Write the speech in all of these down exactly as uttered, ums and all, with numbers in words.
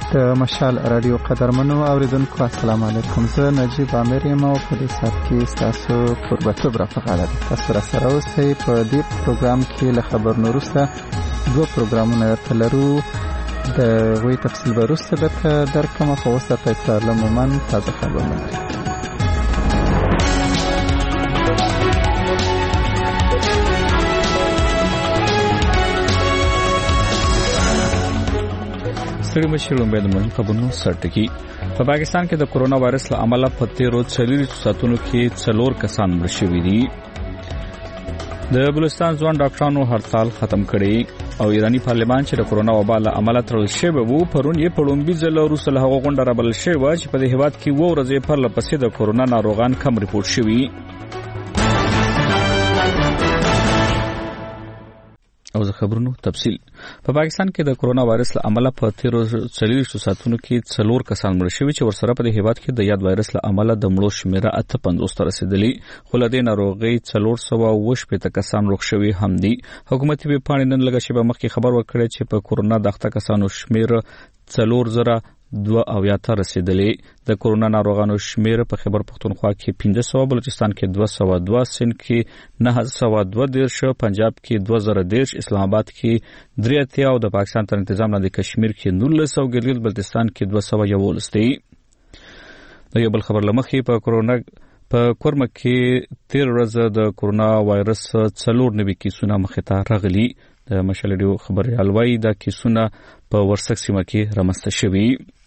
د مشال رادیو قدرمنو اوریدونکو السلام علیکم. زه نجیب عامر یم او په دې ساعت کې تاسو قربتوب را فقاله ده. تاسو را سره اوسئ. په دې پروګرام کې له خبر وروسته دوه پروګرامونه تلرو. د غوي تفصیل وروسته درته درکوم. خو اوس د فیصل مومن تازه خبرونه ستړي مشرون به د مهم خبرونو سرټکی. په پاکستان کې د کورونا وایرس له امله په تیرو څلورو ساعتونو کې څلور کسان مړ شوي دي. د بلوچستان ځوان ډاکټرانو هړتال ختم کړي او ایرانی پارلمان چې د کورونا وبا له امله تړل شوی وو پرون یې په لومړي ځل وروسته له هغه غونډه رابلل شوې وه چې په دې هېواد کې اووه ورځې پرله پسې د کورونا ناروغان کم ریپورټ شوي. او د خبرونو تفصیل. په پاکستان کې د کورونا وایرس له امله په تیرو څلوېښتو ساعتونو کې څلور کسان مړه شوي چې ورسره په دې هېواد کې د یاد وایرس له امله د مړو شمېره اته پنځوس ته رسېدلې. خو له دې ناروغۍ څلور سوه اووه شپېته کسان روغ شوي هم دي. حکومتي ویبپاڼې نن لږه شېبه مخکې خبر ورکړی چې په کورونا د اخته کسانو شمېر څلور زره دوه اویا ته رسېدلې. د کورونا ناروغانو شمېر په خیبر پښتونخوا کې پنځه سوه، بلوچستان کې دوه سوه دوه، سند کې نه سوه دوه دېرش، پنجاب کې دوه زره دېرش، اسلام آباد کې درې اتیا او د پاکستان تر انتظام لاندې کشمیر کې نولس او ګلګت بلتستان کې دوه سوه یوولس دی. د یو بل خبر له مخې په کورونا په کورمک کې تیر ورځ د کورونا وایرس څلور نوي کیسونه مخې ته راغلي. د مشال رادیو خبریال وايي دا کیسونه په ورسک سیمه کې رامنځته شوي.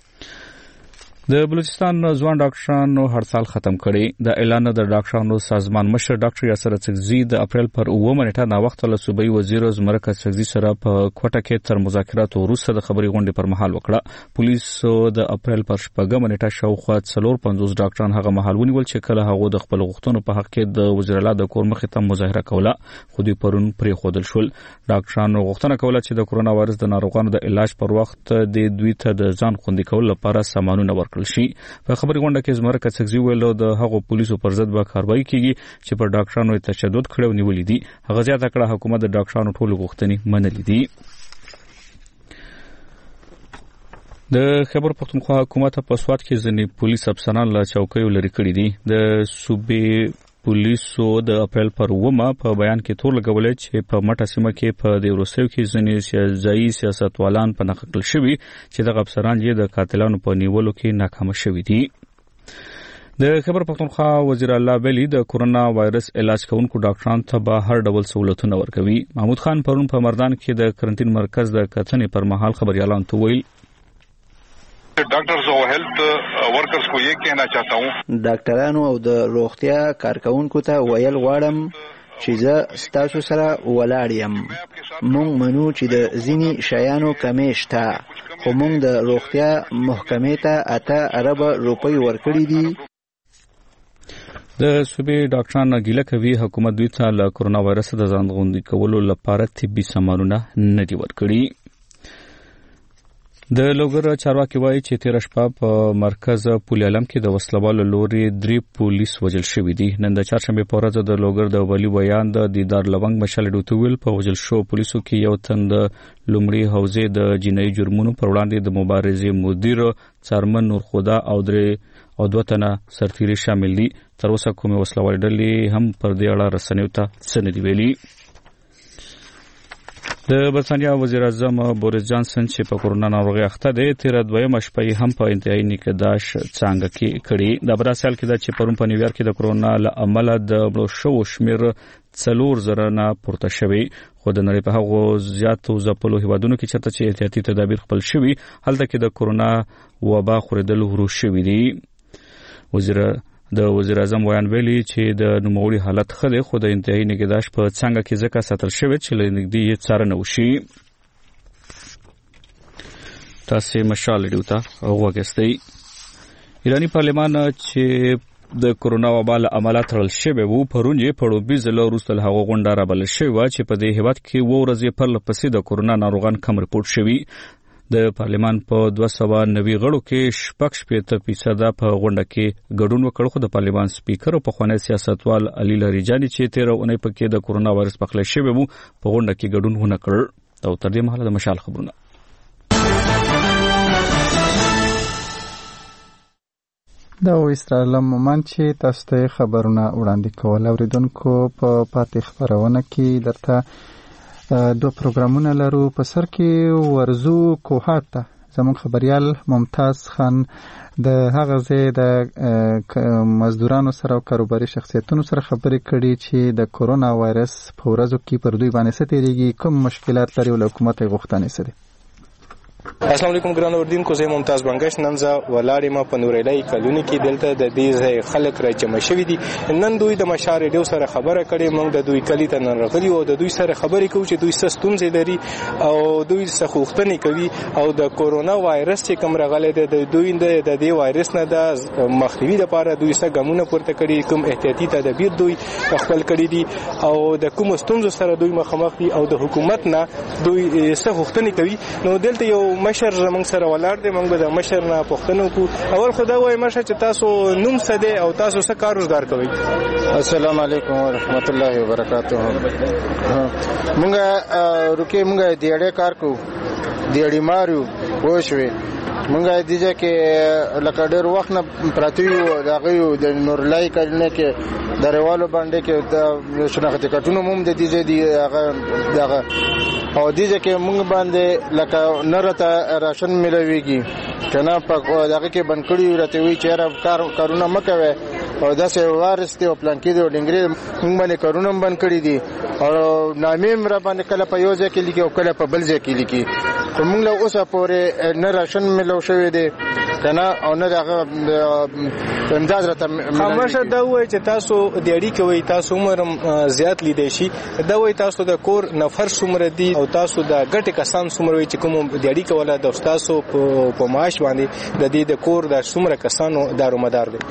د بلوچستان ځوان ډاکټرانو هړتال ختم کړي. د اعلان د ډاکټرانو سازمان مشر ډاکټر یاسر اڅکزي د اپریل پر اووه نیټه ناوخته له صوبایي وزیر زمرک اڅکزي سره په کوټه کې تر مذاکراتو وروسته د خبري غونډې پر مهال وکړه. پولیسو د اپریل پر شپږمه نیټه شاوخوا څلور پنځوس ډاکټران هغه مهال ونیول چې کله هغه د خپل غوښتنو په حق کې د وزیر اعلی د کور مخې ته مظاهره کوله، خو دوی پرون پرېښودل شول. ډاکټرانو غوښتنه کوله چې د کورونا وایرس د ناروغانو د علاج پر وخت د دوی ته د ځان خوندي کولو لپاره سامانونه ورکړل شي. په خبري غونډه کې زمرک اڅکزي ویل د هغو پولیسو پر ضد به کاروایی کیږي چې پر ډاکټرانو تشدد کړي او نیولې دي. هغه زیاته کړه حکومت د ډاکټرانو ټولې غوښتنې منلې دي. د خیبر پښتونخوا حکومت په سوات کې ځینې پولیس افسران له چوکیو لرې کړي دي. د صوبې پولیسو د اپریل پر اوومه په بیان کې تور لګولې چې په مټه سیمه کې په د وروستیو کې ځینې ځایي سیاستوالان په نښه کړل شوي چې دغه افسران یې د قاتلانو په نیولو کې ناکامه شوي دي. د خیبر پښتونخوا وزیر الله ویلي د کورونا وایرس علاج کوونکو ډاکټرانو ته به هر ډول سہولتونه ورکوي. محمود خان پرون په مردان کې د کرنټین مرکز د کتنې پر مهال خبريالانو ته ویل ډاکټرز او هیلث ورکرز کو یې کہنا چاہتا ہوں ډاکټرانو او د روغتیا کارکونکو ته ویل غواړم چې زه ستاسو سره ولاړ یم. مونږ منو چې د ځینې شیانو کمې شته، خو مونږ د روغتیا محکمې ته اته اربه روپۍ ورکړي دي. د صوبې ډاکټران ګیله کوي حکومت دوی ته له کورونا وایرس د ځان خوندي کولو لپاره طبي سامانونه نه دي ورکړي. د لوګر چارواکي وایي چې تیر شپه په مرکز پول علم کې د وسلوالو لوري درې پولیس وژل شوي دي. نن د چهارشنبې په ورځ د لوګر د ولی بیان د دیدار لونګ مشال ډوتویل په وژل شو پولیسو کې یو تن د لومړي حوزې د جنایي جرمونو پر وړاندې د مبارزې مدیر څارمن نور خدا او درې او دوه تنه سرتیري شامل دي. تر اوسه کومې وسلوالې ډلې هم پر دې اړه رسنیو ته څه نه دي ویلي. د برتانیا وزیر اعظم بوریس جانسن چې په کورونا ناروغۍ اخته دی تیر دویمه شپه هم په انتهایی نگهداشت څانګه کې کړي. د براسل کې دا چې پرون په نیویارک کې د کورونا له امله د مړو شوو شمیر څلور زره نه پورته شوی، خو د نړۍ په هغو زیاتو ځپلو هیوادونو کې چېرته چې احتیاطي تدابیر خپل شوي هلته کې د کورونا وبا خورېدل ورو شوي دي. وزیر د وزیر اعظم ویان ویلي چې د نوموړي حالت ښه دی، خو د انتهایی نگهداشت په څانګه کې ځکه ساتل شوی چې له نږدې یې څارنه وشي. تاسې مشال رادیو ته غوږ یاستئ. ایرانی پارلمان چې د کورونا وبا له امله تړل شوی و پرون یې په لومړي ځل وروسته له هغه غونډه رابلل شوې وه چې په دې هېواد کې اووه ورځې پرله پسې د کورونا ناروغان کم ریپورټ شوي. د پارلمان په دوه سوه نوي غړو کې شپږ شپېته فیصده په غونډه کې ګډون وکړ، خو د پارلمان سپیکر او پخوانی سیاستوال علي لریجاني چې تېره اونۍ پکې د کورونا وایرس پخلی شوی و په غونډه کې ګډون ونه کړ. او تر دې مهاله د مشال خبرونه. دا و اسرائیل مومن چې تاسو ته خبرونه وړاندې کول. اوریدونکو په پاتې خبرونه کې درته دو پروګرامونه لرو. په سر کې ورزو کوهات ته زموږ خبريال ممتاز خان د هغه ځای د مزدورانو سره او کاروباري شخصیتونو سره خبرې کړي چې د کورونا وایرس په ورځو کې پر دوی باندې څه تیریږي، کوم مشکلات لري او له حکومت یې غوښتنې څه دي. السلام علیکم ګران اوردونکو، زه ممتاز بنگش نن زه ولاړ یم په نورالۍ کلونی کې. دلته د دې ځای خلک راجمع شوي دي. نن دوی د مشار ریډیو سره خبره کړې. موږ د دوی کلی ته نن راغلي او د دوی سره خبرې کوو چې دوی څه ستونزې لري او دوی څه غوښتنې کوي او د کورونا وایرس چې کوم راغلی دی د دوی د دې وایرس نه د مخنیوي لپاره دوی څه ګامونه پورته کړي، کوم احتیاطي تدابیر دوی خپل کړي دي او د کوم ستونزو سره دوی مخامخ دي او د حکومت نه دوی څه غوښتنې کوي. نو دلته یو مشر زموږ سره ولاړ دی. موږ به د مشر نه پوښتنه وکړو. اول خو دا وایي مشر چې تاسو نوم څه دی او تاسو څه کار روزګار کوئ؟ السلام علیکم ورحمت الله وبرکاته. موږ روکې موږ دیړې کار کوو، دیړې مارو وښوي. موږ د دې کې لکه ډېر وخت نه پراته یو دغه یو د نورالۍ کلنه کې دروالو باندې کې د شناخت کټونو موږ د دې دی هغه دغه او دې کې موږ باندې لکه نرته راشن ملويږي کنه په دغه کې بنکړی ورته وی چې کار کارونه مکوي او داسې وارسته او پلان کې دی ډنګري موږ باندې کارونه بنکړی دي او نامې را باندې کله په یو ځای کې لیکي او کله په بل ځای کې لیکي. خو موږ له اوسه پورې نه راشن ملو شوی دی کنه او نه دغه امداد راته خامشه. دا وایي چې تاسو د اړیکې وایي تاسو عمر زیات لیدای شي. دا وایي تاسو د کور نفر څومره دي او تاسو د ګټې کسان څومره وي چې کوم د اړیکې ولا د تاسو په معاش باندې د دې د کور د څومره کسانو دارومدار دي؟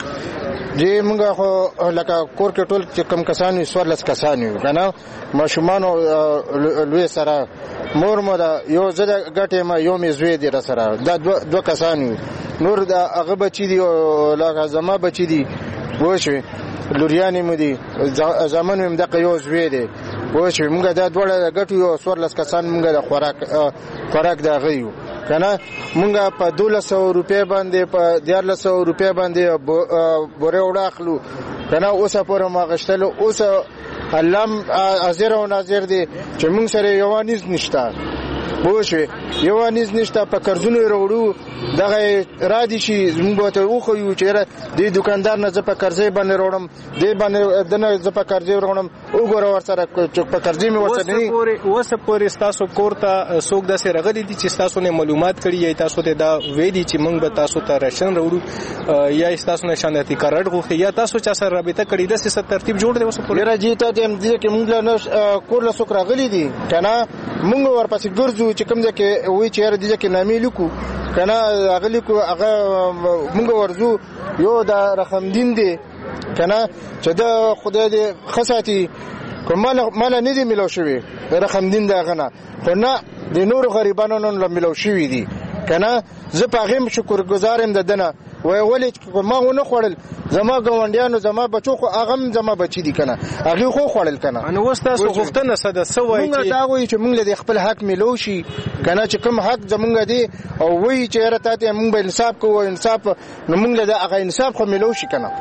جی موږ خو لکه کور کې ټول چې کم کسان وي څوارلس کسان وي کنه ماشومان او لوی سره مور مو دا یو زده ګټه ما یو می زوی دی را سره دا دو کسان وي. نور دا هغه بچی دی او لکه زما بچی دی وښوي لوریانې مو دي زمون هم دغه یو زوی دی وښوي. موږ دا ډوړه ګټو یو څوارلس کسان موږ د خوراک خوراک دا غيو کنه. موږ په دولس سوه روپۍ باندې په دیارلس سوه روپۍ باندې بوره وړاخلو کنه. اوسه پورې ما غشتل اوسه علم حاضر او ناظر دی چې موږ سره یوانیز نشته وښوي یوانیز نشته په قرضونو وروړو دغه را دي شي موږ ته وخو یو چې د دکاندار نه ځپه قرضې باندې وروړم دې باندې دنه ځپه قرضې وروړم وګوره ورسره په قرضې مې ورسره نه پورې اوسه پورې تاسو کورته څوک داسې راغلي دي چې تاسو نه معلومات کړي یا تاسو ته دا وېدي چې موږ به تاسو ته راشن وروړو یا تاسو نه شاندتي کارت غوښتي یا تاسو چا سره رابطه کړي د سیاست ترتیب جوړ دی اوسه پورې راځي ته دې دې کې موږ له کور له څوک راغلي دي کنه. موږ ورپسې ګرځو چې کوم ځکه وی چې را دي چې نامې لیکو کنه اغلی کو هغه موږ ورزو یو د رقم دین دی کنه چې د خدای دې خصاتي کومه مال نه دی ملو شوی رقم دین دا غنه خو نه د نور غریبانو نه ملو شوی دي کنه. زه په غیم شکر گزارم د دنه وای ولې ما ونه خوړل زما ګوندیانو زما بچو خو اغم زما بچی دي کنه هغه خو خوړل کنه. نو وستاسو غوښتنه څه ده؟ څه وایي چې دا وایي چې موږ له خپل حق ملو شي کنه چې کوم حق زمونږ دی او وایي چې راته ته موږ به انصاف کوو انصاف نو موږ له هغه انصاف خو ملو شي کنه.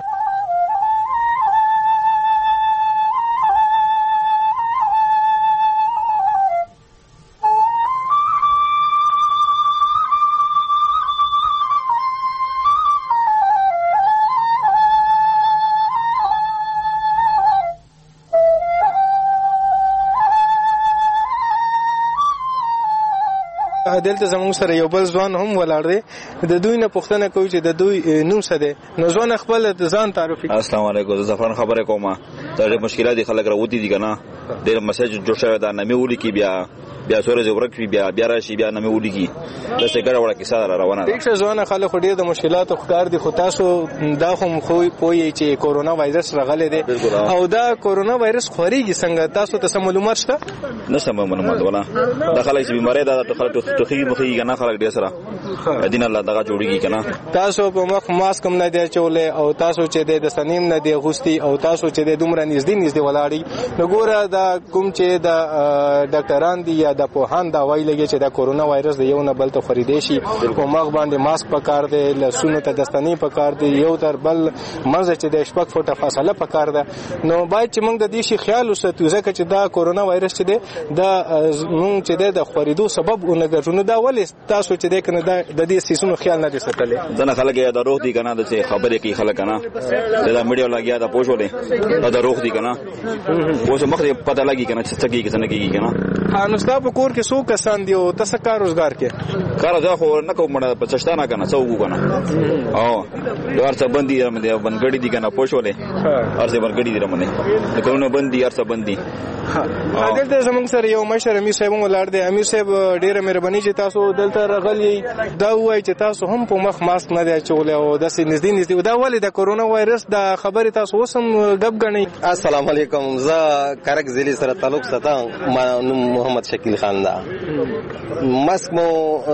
دلته زموږ سره یو بل ځوان هم ولاړ دی. د دوی نه پوښتنه کوي چې د دوی نوم څه دی. نو ځوان خپل ځان تعریف کړي. السلام علیکم، زه زفران خبره کوم. دا مشکلات دي خلک راوتی دي کنه. د مساج جوړ شوی دا نامې ولیکي بیا بیا سورې زورک بیا بیا راشي بیا نامې ولیکي دا څه ګډه وړه کیسه را روانه ده. ټیک شه ځوان خلک ډېر د مشکلاتو ښکار دي خو تاسو دا خو خو پوي چې کورونا وایرس راغلی دی او دا کورونا وایرس خوريږي څنګه تاسو ته معلومات شته؟ نه سم معلومات ولا دا خلک چې بیماری دا خلک ټوخي مخې کنه خلک ډېر سره دین الله دغه جوړیږي کنه. تاسو په مخ ماسک هم نه دی چولې او تاسو چې د سنیم نه دی غوستي او تاسو چې د دومره نږدې نږدې ولاړی نو ګوره دا کوم چې د ډاکټران دي یا د پوهان دا وایي لګي چې د کورونا وایرس د یو نه بل ته خریدې شي په مخ باندې ماسک پکار دی لسونو ته دستنی پکار دی یو تر بل منځ چې د شپږ فوټه فاصله پکار ده نو باید چې موږ د دې شي خیال وساتو ځکه چې دا کورونا وایرس چې دی دا موږ چې د خریدو سبب ونګرځو نو دا ولې تاسو چې د کنه د دې سیسونو خیال نه دي ساتلی ځنه خلک یې دا روغ دي کنه د څه خبرې کوي خلک کنه دا میډیا لګیا دا پوښولې دا روغ دي کنه اوس مخ دې پته لګي کنه چې څه کیږي څه نه کیږي کنه. نو تاسو په کور کې څو کسان دي او تاسو کار روزګار کې کار ځا خو نه کوم مړه پچښتانه کنه څو وګ کنه او یو څه بندي رمه دي بنګړي دي کنه پوښولې ارڅه بنګړي دي رمه نه کومه بندي ارڅه بندي. دلته زمونږ سره یو مشر امیر صاحب ولاړ دی. امیر صاحب ډیره مهرباني چې تاسو دلته راغلی دا وایي چې تاسو هم په مخ ماسک نه دی چولې او د نږدې نږدې دا ولې د کورونا وایرس د خبرې تاسو وسم غب غنی. السلام علیکم زه کرک ضلع سره تعلق ساتم ما نوم محمد شکیل خان دا. ماسک مو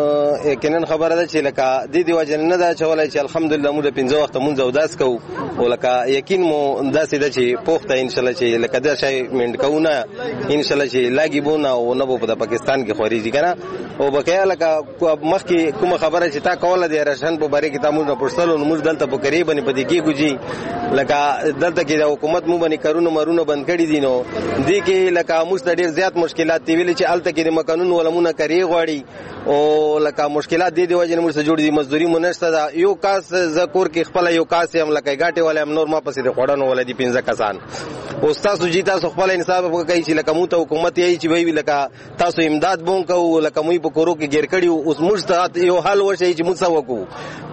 یقینا خبره ده چې لکه د دې وجه نه دا چولای چې الحمدلله موږ پنځه وخت مونږ اوداس کوو او لکه یقین مو داسې ده چې پوښتنه ان شاء الله چې لکه دا شی منډ کوونه ان شاء الله چې لاګي بونه او نه په پاکستان کې خوريږي کنه او بقیا لکه مخکې کوم خبره چې تا کوله د راشن په باره کې تاسو نه پوښتنه موږ دلته په قریب باندې پدې کې ګوجي لکه دلته کې د حکومت مو باندې کارونه مرونه بند کړی دي نو دې کې لکه موږ ته ډیر زیات مشکلات دی ویل چې الته کې د مقانون ولمونه کوي غواړي او لکه مشکلات دي دی وجه موږ سره جوړ دي مزدوري مونږ دا یو کاس ذکر کې خپل یو کاس هم لکه غاټي ولا هم نور ما پسې د خوړنو ولدي پنځه کسان او تاسو جی تاسو خپل انصاف وکړئ چې لکه مو ته حکومت یې چې وی لکه تاسو امداد بون کو لکه مو په کورو کې ګیر کړي اوس موږ ته یو حل وشي چې موږ وکړو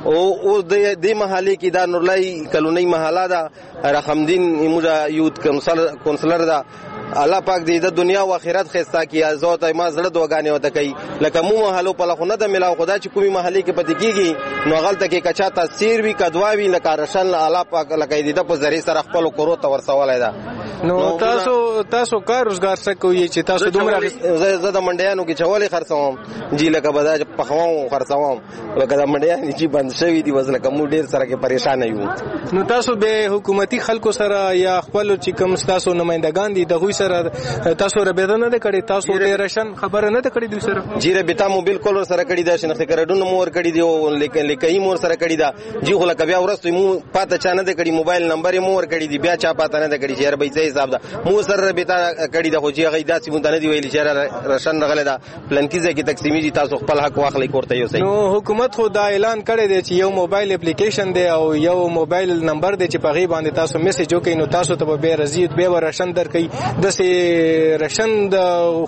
او د دې محلي کې دا نورلای کلونی محله دا رحمدین موږ یوت کونسلر دا الله پاک دې د دنیا او آخرت خستا کی عزت ما زړه دوغانې وته کوي لکه مو محلو په لخونه د ملاو خدا چې کومي محلي کې پاتې کیږي نو غلطه کې کچا تاثیر وی کدواوی لکه رشن الله پاک لکه دې د په ذریعہ سره خپل کورو ته ورسولای دا. نو تاسو تاسو کار روزګار څه کوي چې تاسو دومره زه د منډیانو کې چولې خرڅوم جی لکه بدا په خواو خرڅوم لکه د منډیان چې بند شوی دی وز لکه مو ډیر سره کې پریشان یو. نو تاسو به حکومتي خلکو سره یا خپل چې کوم تاسو نمائندگان دي دغه سره تاسو رابطه نه کړی تاسو د رشن خبره نه کړی دوی سره جی رابطه مو بالکل سره کړی دا شنخته کړډونو مور کړی دی او لیکن لیکي مور سره کړی دا جی خو لکه بیا ورستو مو پاته چانه د کړی موبایل نمبر مور کړی دی بیا چا پاته نه کړی چیر به ځای حساب دا مو سره رابطه کړی دا خو جی غي داسې مونږ نه دی ویل چې رشن غل دا پلانکیزه کې تقسیمي دي تاسو خپل حق واخلي کوړته یو صحیح. نو حکومت خو دا اعلان کړی دی چې یو موبایل اپلیکیشن دی او یو موبایل نمبر دی چې په غي باندې تاسو میسج وکړئ نو تاسو ته به رزید به ورشن درکې د سي رشن د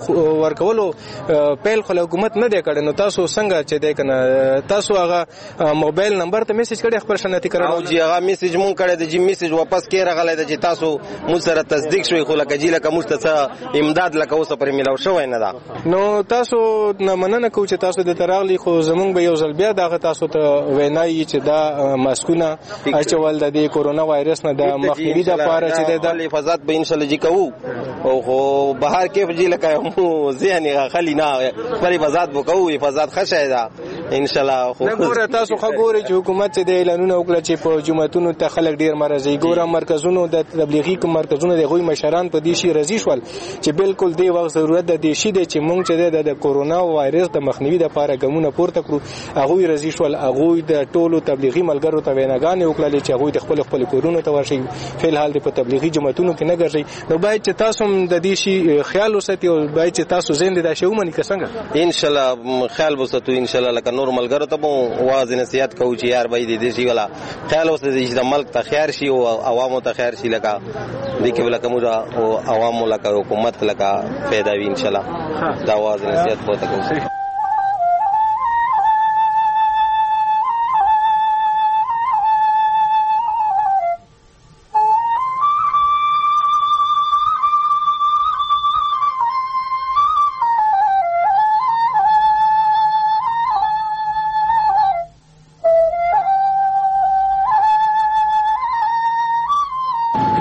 ورکولو پیل خو حکومت نه دی کړی نو تاسو څنګه چې دی کنه تاسو هغه موبایل نمبر ته میسج کړی خبر شناتی کړو او جی هغه میسج مون کړی دی جی میسج واپس کې راغلی دی چې تاسو مو سره تصدیق شوی خو لکه جی لکه مستڅ امداد لکه اوس پر ملاو شوی نه دا. نو تاسو نه مننه کو چې تاسو د تراغلی خو زمونږ به یو ځل بیا دغه تاسو ته وینای چې دا ماسکونه اچول د دې کورونا وایرس نه د مخنیوي لپاره چې د حفاظت به ان شاء الله جی کوو او خو بهر کې جی لکه مو ذهني خلی نه پر حفاظت وکړو حفاظت خشه ده ان شاء الله. خو ګوره تاسو خو ګوري چې حکومت د اعلانونه وکړي چې په جمعتونو ته خلک ډیر مرزي ګوره مرکزونو د تبلیغي کوم مرکزونو د غوي مشران په دې شي رضی شول چې بالکل دی وخت ضرورت د دې شي چې مونږ چې د کورونا وایرس د مخنیوي لپاره ګامونه پورته کړو هغه رضی شول هغه د ټولو تبلیغي ملګرو ته ویناګانې وکړي چې هغه د خپل خپل کورونو ته ورشي فل حال د په تبلیغي جمعتونو کې نه ګرځي نو باید چې تاسو د دې شي خیال وساتئ او باید چې تاسو زنده د شی ومني څنګه ان شاء الله خیال وساتو ان شاء الله لکه نور ملګرو ته مو واز نصیحت کوو چې یار باید دې شي ولا خیال وساتئ چې د ملک ته خیر شي او عوامو ته خیر شي لکه دې کې لکه مو او عوامو لکه حکومت لکه پیدا وي ان شاء الله دا واز نصیحت پوته کوو.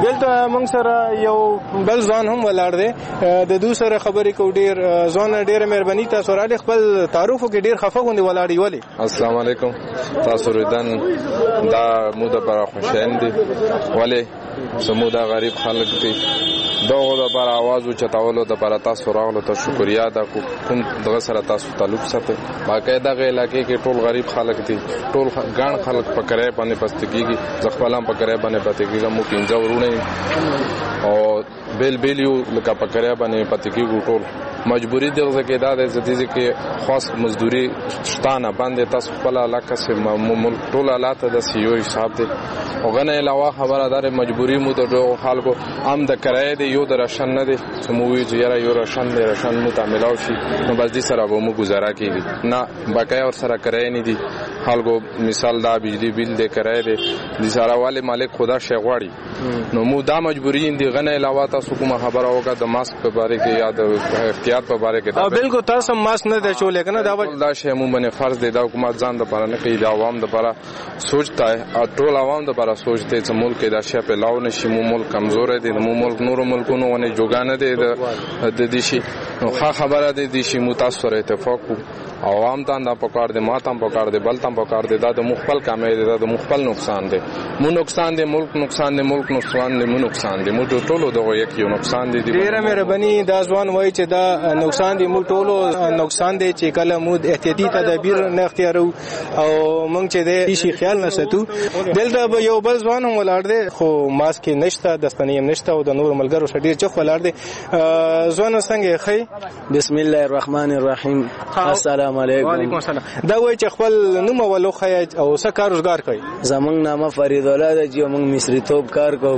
دلته موږ سره یو بل ځوان هم ولاړ دی د دوی سره خبرې کوو. ډېر ځوان ډېره مهرباني تاسو راغلي خپل تعارف وکړئ. ډېر خفه غوندې ولاړ یې ولې؟ السلام علیکم. تاسو ریدن دا مو دپاره خوشحال دي ولې زموږ دا غریب خلک دي دغو دپاره آواز اوچتولو دپاره تاسو راغلو ته شکریا ده کوم دغه سره تاسو تعلق ساتئ. باقی دغه علاقې کې ټول غریب خلک دي ټول ګڼ خلک په کرایه باندې پسته کېږي. زه خپل هم په کرایه باندې پاتې کېږم. موږ پنځه وروڼه او بیل بیل یو لکه په کرایه باندې پاتې کېږو. ټول مجبوري دغه کې دا ده چې کې خاص مزدوري شته نه باندې تاسو خپل علاقه سه ملک ټول حالات د سیو حساب دي او غنه علاوه خبره دار مجبوري مو د خلکو هم د کرایه دی یو د راشن نه دي چې مو وی چې یاره یو راشن دی راشن مو تعاملو شي نو بس دې سره به مو گزاره کیږي نه بقایا ور سره کرایه نه دي خلکو مثال دا بجلی بیل دی کرایه دی د سره والے مالک خدا شي غواړي نو مو دا مجبوري دي غنه علاوه تاسو کومه خبره وکړه د ماسک په باره کې یا د احتیاط په باره کې او بالکل تاسو ماسک نه دی چولې کنه دا دا شی مو باندې فرض دی دا حکومت ځان د پاره نه کوي د عوام د پاره سوچتا ہے او ټول عوام د پاره سوچته چې ملک دا شی په لاو نشي مو ملک کمزور دی مو ملک نور ملکونو ونه جوګانه دی د دې شي نو خبره دی د شي متاثر اتفاق عوام ته نه پکار دي ما ته پکار دي بل ته پکار دي دا د مخبل کمې دي دا د مخبل نقصان دي مو نقصان دي ملک نقصان دي ملک نقصان دي مو نقصان دي مو ټولو دغه یک یو نقصان دي ډیره مهرباني دا ځوان وایي چې دا نقصان دي مو ټولو نقصان دي چې کله مو احتیاطي تدابیر نه اختیارو او مونږ چې دې شي خیال نه ساتو دلته به یو بل ځوان هم ولاړ دي خو ماسک نشته دستنې هم نشته او د نور ملګرو سره ډیر چخ ولاړ دي ځوان څنګه خي بسم الله الرحمن الرحیم السلام علیکم وعلیکم السلام دا وایي چې خپل نوم ولو خیاج او څه کار روزګار کوي زمونږ نامه فرید الله ده چې موږ مصری توپ کار کوو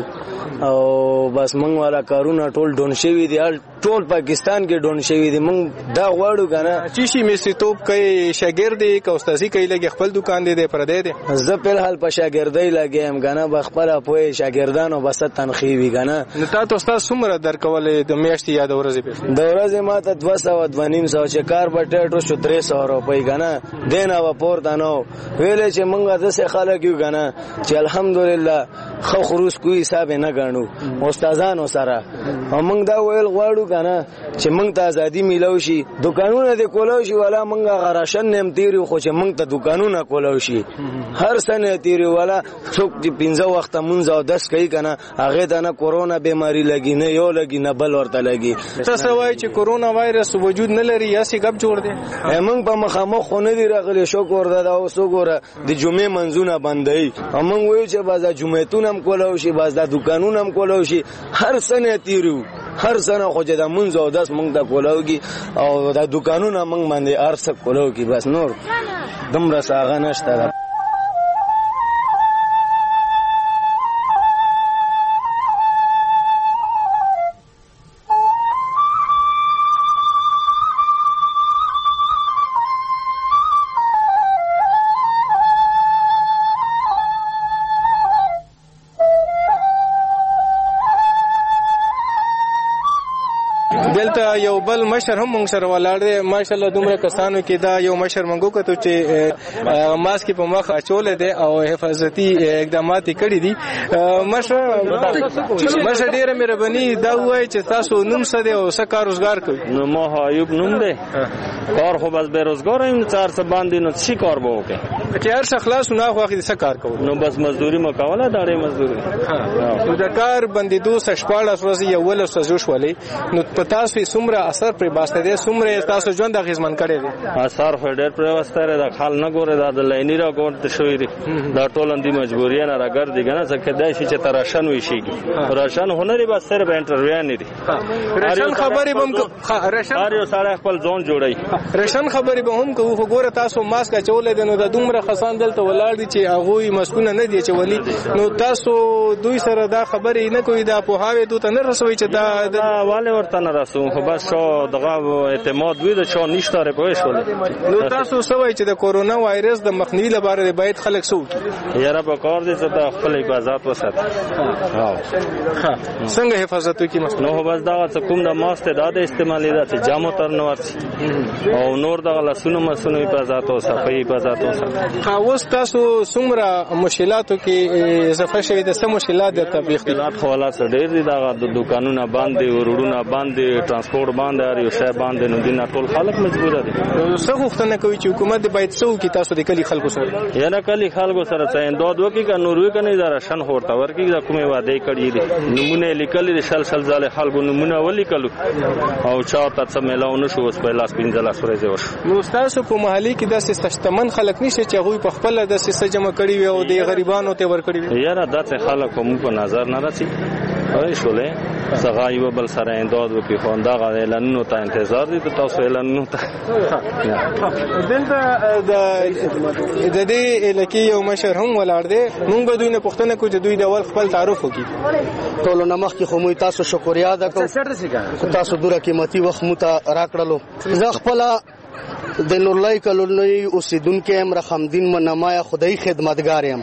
او بس موږ والا کارونه ټول ډون شوی دي ټول پاکستان کې ډون شوی دي موږ دا غواړو کنه چې شي مصری توپ کوي شاګرد دی که استادي کوي لګي خپل دکان دی دی پردې دی زه په حال په شاګردۍ لګیم کنه بخپل په شاګردانو بس تنخوي وی کنه نو تاسو استاد څومره درکولې د میاشتې یا د ورځې په د ورځې ماته دوه سوه دوه نیم سوه چې کار بټه ټو شو درې سوه روپۍ کنه دینه و پورته نو ویلې چې موږ داسې خلک یو کنه چې الحمدلله خو خروس کوی حساب نه غاڼو استادانو سره او موږ دا ویل غواړو کنه چې موږ ته ازادي میلاو شي دکانونه دې کولای شي ولا موږ غراشن نیم تیری خو چې موږ ته دکانونه کولای شي هر سنه تیری ولا څوک چې پنځه وخت مونږ او دس کوي کنه هغه ته نه کورونا بیماری لګي نه یو لګي نه بل ورته لګي تاسو وایي چې کورونا وایرس وجود نه لري یا سی غب جوړ دي موږ په مخامخ خو نه دی راغلي شو ګور دا اوس وګوره د جمعې منځونه بندي موږ وایو چې باز جمعهتون هم کولای شي باز د دکانونه هم کولای شي هر سنه تیرو هر سنه خو چې د منځ او داس موږ د کولاوږي او د دکانونو موږ باندې ارسه کولاوږي بس نور دمره ساغه نشته دلته یو بل مشر هم موږ سره ولاړ دی ماشاءالله دومره کسانو کې دا یو مشر موږ کتو چې ماسک په مخ اچول دي او حفاظتي اقدامات کړی دي مشر مشر ډیره مهرباني دا وایي چې تاسو نوم څه دی او څه کار روزګار کوي نو ما ایوب نوم دی کار خو بس بیروزګار یم چار څه باندې نو څه کار به وکړي چې هر څه خلاص نه خو اخی څه کار کوو نو بس مزدوري مو کوله دا ډېر مزدوري نو د کار باندې دوه شپاړس ورځې یو ول سوځو شولې نو پتا تاسو څومره اثر پر باسته دي څومره تاسو ژوند غیزمن کړی دي اثر خو ډېر پر واسطه دا خال نه ګوره دا د لینی را ګور شوې دي دا ټول اندي مجبوری نه راګر دي کنه ځکه دا شي چې تراشن وي شي راشن هنري بس صرف انټرویو نه دي راشن خبرې بم راشن هر یو سړی خپل ځون جوړي راشن خبرې به هم کوو خو ګوره تاسو ماسک چولې دي نو د دومره خسان دلته ولاړ دي چې هغه مسکونه نه دي چولې نو تاسو دوی سره دا خبرې نه کوي دا په هاوی دوی ته نه رسوي چې دا والے ورته نه رسوي تاسو خو بس شو دغه اعتماد وي د چا نشته ر پوه شول. نو تاسو سوي چې د کورونا وایرس د مخنیوي لپاره باید خلک سوق یاره په کار دي چې د خپل حفاظت وسات. ها څنګه حفاظت وکي مست نو بس دا کوم د ماسته د استعمالي د جامو تر نو او نور د لاسونو مسونو حفاظت او صفائی حفاظت وسات. خاص تاسو څومره مشکلاتو کې اضافه شوی د سم مشکلات د تبلیغ خلات حوالات ډېر دي د دکانونو باندې ورونو باندې ترانسپورت باندې یو شی باندې نو دینه ټول خلک مجبور دي. څه غوښتنه کوي چې حکومت باید څو کې تاسو د کلی خلکو سره یاره کلی خلکو سره څه انداد وکي که نور وی کنه دا راشن هورته ورکی دا کومه وعده کړی دي نمونه لیکل دي شل شل ځله خلکو نمونه ولیکلو او چا ته څه ملاونه شو اوس په لاس پینځه لاس ورځي وش. نو تاسو په محلي کې داسې سشتمن خلک نشته چې هغه په خپل د سیسه جمع کړي وي او د غریبانو ته ور کړی وي. یاره داسې خلک کوم په نظر نه راځي وای شولې څنګه یو بل سره انداد وکي خو دا اعلانونو ته انتظار دي تاسو اعلانونو ته دلته د د دې لکه یو مشر هم ولاړ دی. مونږ به دوی نه پوښتنه کوو چې دوی د اول خپل تعارف وکړي. ټولو نمخ کې خو موږ تاسو شکریا ادا کوو تاسو دوره قیمتي وخت مو ته راکړلو. زه خپل د نورلای کلونی اوسیدونکو ام رحمدین منمایا خدای خدمتګار یم.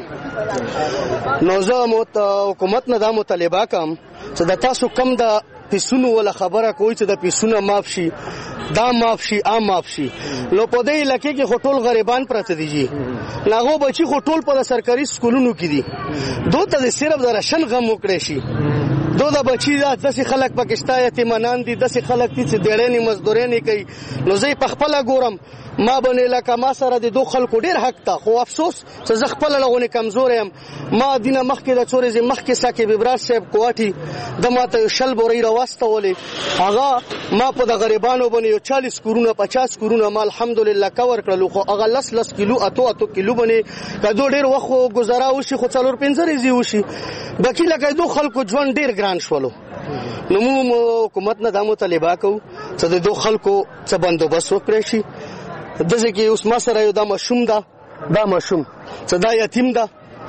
نو زه مو حکومت نه دا مطالبه کوم چې د تاسو کم د پیسونو ولا خبره کوي چې د پیسونو معاف شي دا معاف شي عام معاف شي. نو په دې علاقې کې خټول غریبان پراته دي جی ناغو بچي خټول په سرکاري سکولونو کې دي دوی ته صرف د راشن غم وکړي شي. دو دا بچی دا داسې خلک پاکستان یتیمانان دي داسې خلک دي چې ډېرې مزدوري کوي. نو زه په خپل ګورم ما باندې لکه ما سره د دوه خلکو ډېر حق ته خو افسوس چې زه خپل لغونه کمزور یم. ما دینه مخکې د چورې مخکې ساکي ببراج صاحب کوټي د ماته شل بوري راوستولې هغه ما په د غریبانو باندې یو چالیس کورونه پچاس کورونه ما الحمدلله کور کړلو خو هغه لس لس کیلو اتو اتو کیلو باندې کدو ډېر وخت گزارا وشي خو څلور پنځه ریزي وشي باقي لکه دوه خلکو ژوند ډېر ګران شولو. نو مو حکومت نه دا مطالبه کوو چې د دوه خلکو څه بندوبست وکړي شي. دغه کې اوس ما سره یو د مشوم ده دا مشوم چې دا یتیم ده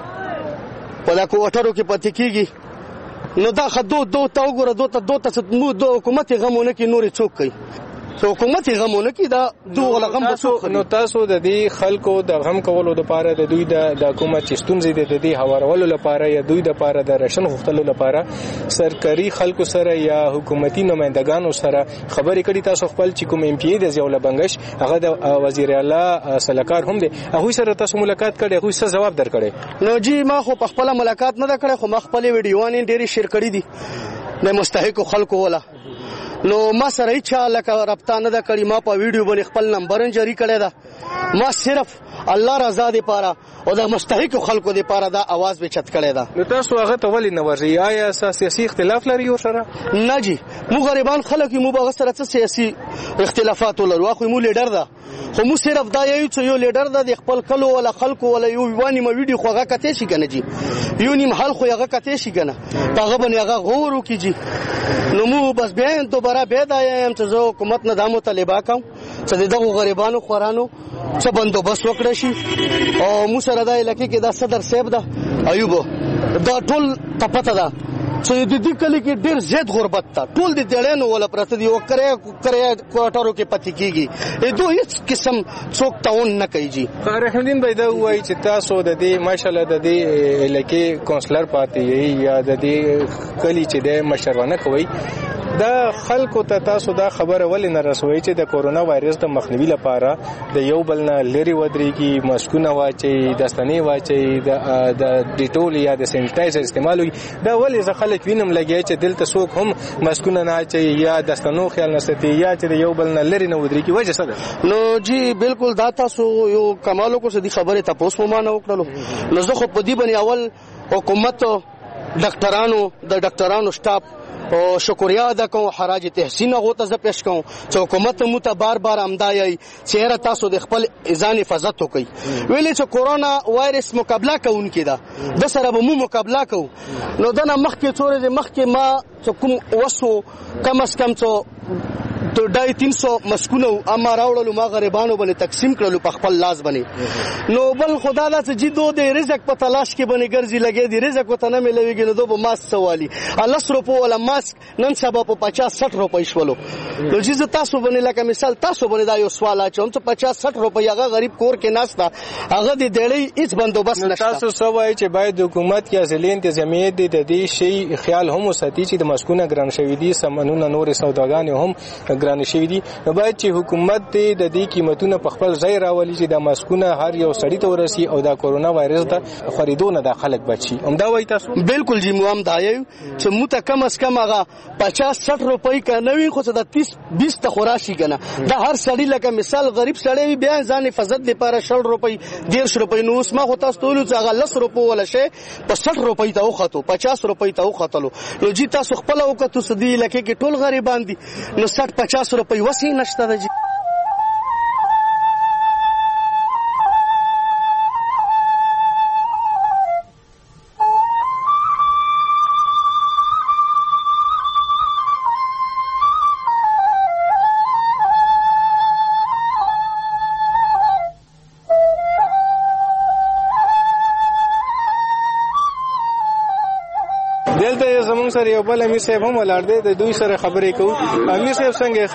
په دا کوټرو کې پاتې کیږي. نو دا خدو دو تا وګوره دو ته دو ته مو دو حکومت غمونه کې نور څوک کوي سو حکومت غمونه کې دا دوه غم څوک. نو تاسو د دې خلکو د غم کولو لپاره د دوی د حکومت چستونزې د دې هوارولو لپاره یا دوی د لپاره د راشن غوښتلو لپاره سرکاري خلکو سره یا حکومتي نمائندگانو سره خبرې کړي. تاسو خپل چې کوم ایم پی ای د زیول بنگش هغه د وزیر اعلی سلاکار هم دی هغه سره تاسو ملاقات کړي هغه څه جواب درکړي؟ نو جی ما خو په خپل ملاقات نه کړي خو ما خپل ویډیوانې ډېری شیر کړي دي د مستحق خلکو ولا. نو ما سره هیڅ لکه رابطه نه ده کړې. ما په ویډیو باندې خپل نمبر جاری کړی ده. ما صرف الله رضا دی پاره او د مستحق خلکو دی پاره دا आवाज به چت کړی ده. نو تاسو هغه ته ولې نه ورځي؟ آیا سیاسي اختلاف لري ور سره؟ نه جی مو غریبان خلک مو به سره څه سیاسي اختلافات ولرو خو مو لیډر ده خو مو صرف دا یو چې یو لیډر ده د خپل کلو ولا خلکو ولا یو وانی ما ویډیو خو هغه کته شي کنه جی یو نیم حل خو هغه کته شي کنه هغه باندې هغه غور وکړي. نو مو بس بیا دوباره بیا دا یم چې زه حکومت نه د مطالبه کوم چې دغه غریبانو خورانو څه بندوبست وکړي شي. او مو سره دا علاقې کې دا صدر صاحب ده ایوب دا ټول تپته ده چې د دې کلی کې ډېر زیات غربت ده ټول د دیړانو ولا پرته دی وکړې کړې کوټارو کې پاتې کیږي ا دوه هیڅ قسم څوک تاون نه کوي جی. رحمدین بھائی دا وایي چې تاسو د دې ماشاءالله د دې علاقې کونسلر پاتې یا د دې کلی چې د مشرانه کوي دا خلکو ته تاسو دا خبره ولې نه رسوي چې د کورونا وایرس د مخنیوي لپاره د یو بل نه لري ودرېږي ماسکونه واچي دستنې واچي د ډیټول یا د سینیټایزر استعمال وي. دا ولې ځکه خلک وینم لګي چې دلته څوک هم ماسکونه نه اچي یا دستنو خیال نه ساتي یا چې د یو بل نه لري نه ودرېږي وجه څه ده؟ نو جی بالکل دا تاسو یو کمالو کو سدي خبره تاسو مو مانه وکړلو. نو زه خو په دې باندې اول حکومت ډاکټرانو د ډاکټرانو سټاف او شکریا ادا کوم حراج تحسین غوته ز پېښ کوم چې حکومت مو ته بار بار امدایي چیرې تاسو د خپل ځان حفاظت وکړي. ویلې چې کورونا وایرس مقابله کوونکی ده د سره به مو مقابله کوو. نو دا مخکې څورې مخکې ما چې کوم وسو کم اس کم څو تو ډای تین سو مسکونه اما راوړلو ما غریبانو باندې تقسیم کړلو په خپل لاس باندې. نو بل خدا دا چې جدو د رزق په تلاش کې باندې ګرځي لګي دی رزق وته نه ملويږي نو دو ماسک سوالي الله روپو ولا ماسک نن سبا په پچاس سठ روپۍ شولو. نو چې تاسو باندې لکه مثال تاسو باندې دا یو سوال اچوم چې پچاس سठ روپۍ هغه غریب کور کې ناشتا هغه د ډېړې هیڅ بندوبست نشته. تاسو سوای چې باید حکومت کې اصلي تنظیمات د دې شی خیال هم وساتي چې د مسکونه ګران شوی دي سامانونه نور سوداګانې هم ګران شوی دي. نو باید چې حکومت د دې قیمتونه په خپل ځای راولي چې د مسکونه هر یو سړی ته ورسي او د کورونا وایرس د خریدونه د خلک بچي. همدا وایي تاسو؟ بالکل جی مو هم دا یو چې مو ته کم از کم هغه پچاس سठ روپۍ کا نوی خو د تیس بیس ته خوراشي کنه دا هر سړی لکه مثال غریب سړی بیا ځان حفاظت لپاره شل روپۍ ډیر روپۍ نو اوس ما خو تاسو ټول څه هغه لس روپو ولا شي په سठ روپۍ ته وختو پچاس روپۍ ته وختلو. نو جی تاسو خپل وکړو سدي لکه کې ټول غریبان دي نو سठ پچاس روپۍ وسی نشته ده جی. دلته زمونږ سره یو بل امیر صاحب هم ولاړ دی د دوی سره خبرې کوو. امیر صاحب څنګه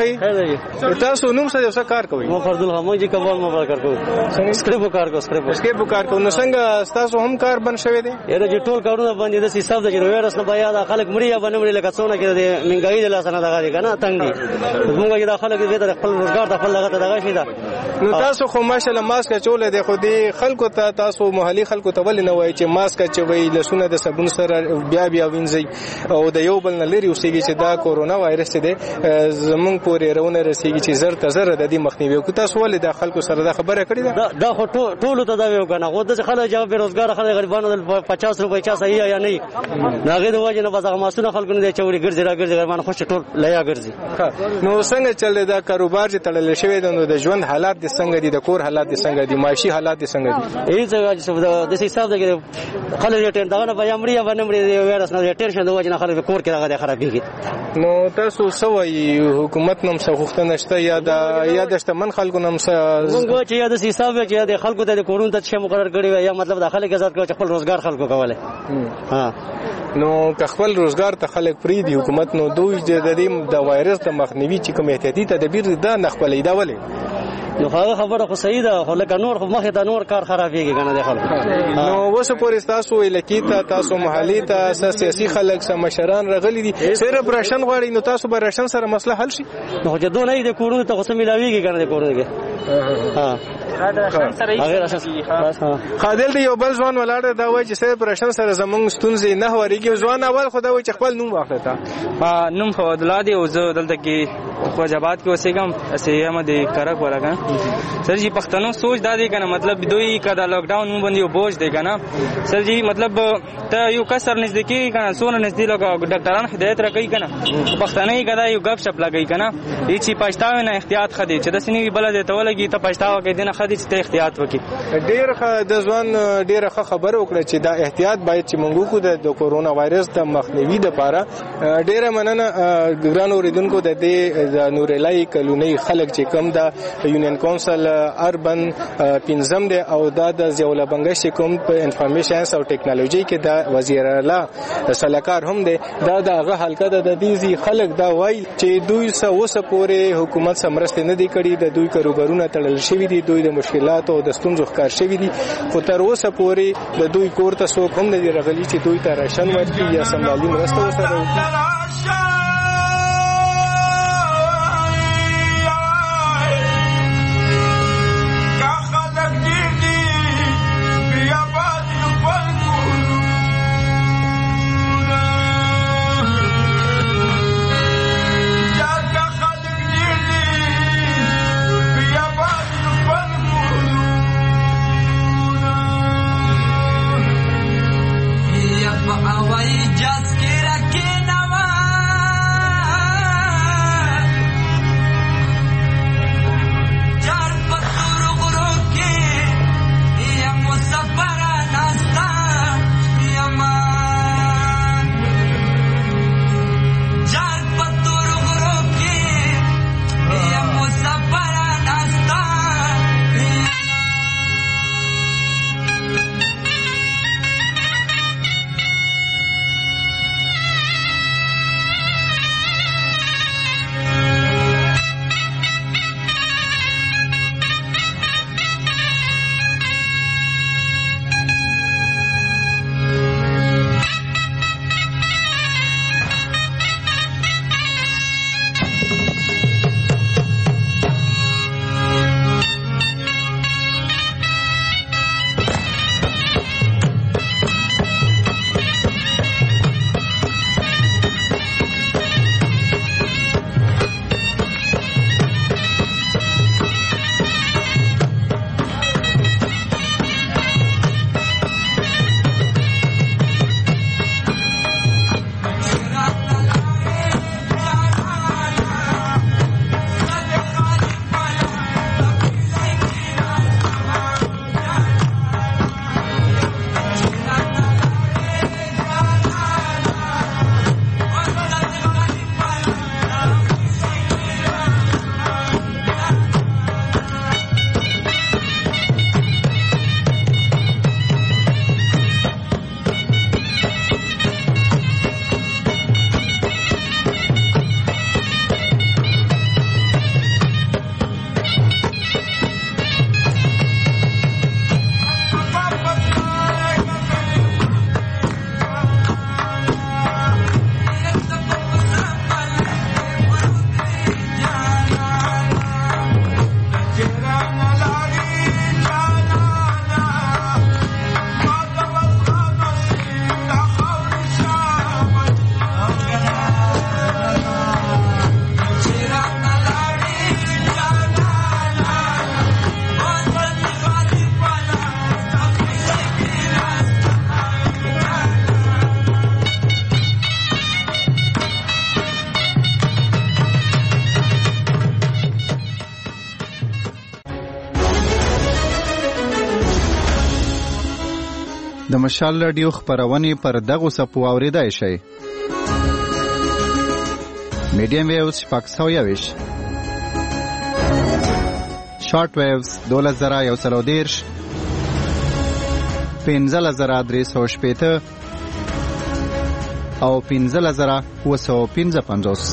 ښه تاسو نوم سره څه کار کوئ؟ مو فضل حمید کبال مو کار کوو سکریپو کار کوو سکریپو سکریپو کار کوو. نو څنګه تاسو هم کار بند شوی دی؟ یره چې ټول کارونه باندې د حساب د وایرس نه بیا د خلک مړي یا باندې لکه څونه کې د منګای د لاسنه دغه دی کنه تنګ دي موږ د خلک د خپل روزګار د خپل لغت دغه شي دا. نو تاسو خو ماشاءالله ماسک چولې دی خو دی خلکو ته تاسو محلي خلکو ته ول نه وای چې ماسک چوي لسونه د صابون سره بیا بیا وینځي او د یو بل نه لري اوسېږي چې دا کورونا وایرس دی زمونږ پورې رونه رسېږي چې زر ته زر د دې مخنیوي وکړو. تاسو ولې د خلکو سره دا خبره کړې ده؟ دا خو ټول ته دا ویو کنه خو د خلک جواب بیروزګار خلک غریبانو پچاس روپۍ چا صحیح یا نه ناغه د وجه نه بازار ماسونه خلکو نه چوري ګرځي را ګرځي غریبانو خوش ټول لیا ګرځي. نو څنګه چل دا کاروبار چې تړل شوی دی نو د ژوند حالات د څنګه دي د کور حالات د څنګه دي معاشي حالات د څنګه دي؟ ای څنګه د حساب د خلک ټین دا نه بیا مړي یا باندې مړي وایرس نه ټینشن د وجه نه خلک کور کې راغلي خرابېږي. نو تاسو سوي حکومت نم څه غوښتنه شته یا د یا د شتمن خلکو نم څه موږ چې یا د حساب چې د خلکو ته د کورونا ته څه مقرر کړی یا مطلب د خلک آزاد کړي چې خپل روزګار خلکو کوله. ها نو که خپل روزګار ته خلک پری دی حکومت نو دوی د دې د وایرس د مخنیوي چې کوم احتیاطي تدابیر ده نه خپلې دا ولې نو هغه خبره خو صحیح ده خو لکه نور خو مخه ته نور کار خرابېږي کنه د خلکو. نو وسه پورې تاسو الکی ته تاسو محلي ته سیاسي خلک سم مشران رغلي دي صرف راشن غواړي نو تاسو به راشن سره مسله حل شي. نو چې دوه نه د کورونا ته خو ملاويږي کنه د کورونا کې ها خادل دی یو بل ځوان ولاړ دا وایي چې صرف راشن سره زمونږ ستونزې نه هوريږي. ځوان اول خو دا وایي چې خپل نوم واخلې تا نوم خو عبدالله دی او زه دلته کې خوجاباد کې اوسېږم اسې هم د کرک ورګه سر جی پښتنو سوچ دا دی کنه مطلب دوی کدا لاک ډاون مون باندې یو بوج دی کنه سر جی مطلب ته یو کسر نږدې کې کنه سونه نږدې لګا ډاکټران هدایت راکړي کنه پښتنې کدا یو غب شپ لګي کنه هیڅ پښتاوي نه احتیاط خدي چې د سنوي بل دې ته ولګي ته پښتاو کې دنه خدي چې ته احتیاط وکړي. ډېر ښه د ځوان ډېر ښه خبر وکړه چې دا احتیاط باید چې مونږ کو د کورونا وایرس د مخنیوي لپاره. ډېر مننه ګران اوریدونکو د دې د نورلای کلونی خلک چې کم د یونین کونسل اربن پنځم دی او دا د زیولا بنگش کوم په انفارمیشن او ټیکنالوژي کې د وزیر اعلی سلاکار هم دی دا دغه حلقه د دې خلک دا وایي چې دوی سه اوسه پورې حکومت سمرسته نه دی کړی د دوی کاروبارونه تړل شوی دي دوی د مشکلات او د ستونزو ښکار شوی دي خو تر اوسه پورې د دوی کور ته څوک هم نه دی راغلی چې دوی ته راشن ورکړي یا سملالي مرسته وسره وکړي. Awai jas kira kinawa د مشال رادیو خپرونې پر دغو څپو اورېدای شئ. میډیم ویوز شپږ سوه یوویشت، شارټ ویوز دولس زره یو سل او دېرش، پنځلس زره درې سوه شپېته او پنځلس زره اووه سوه پنځه پنځوس.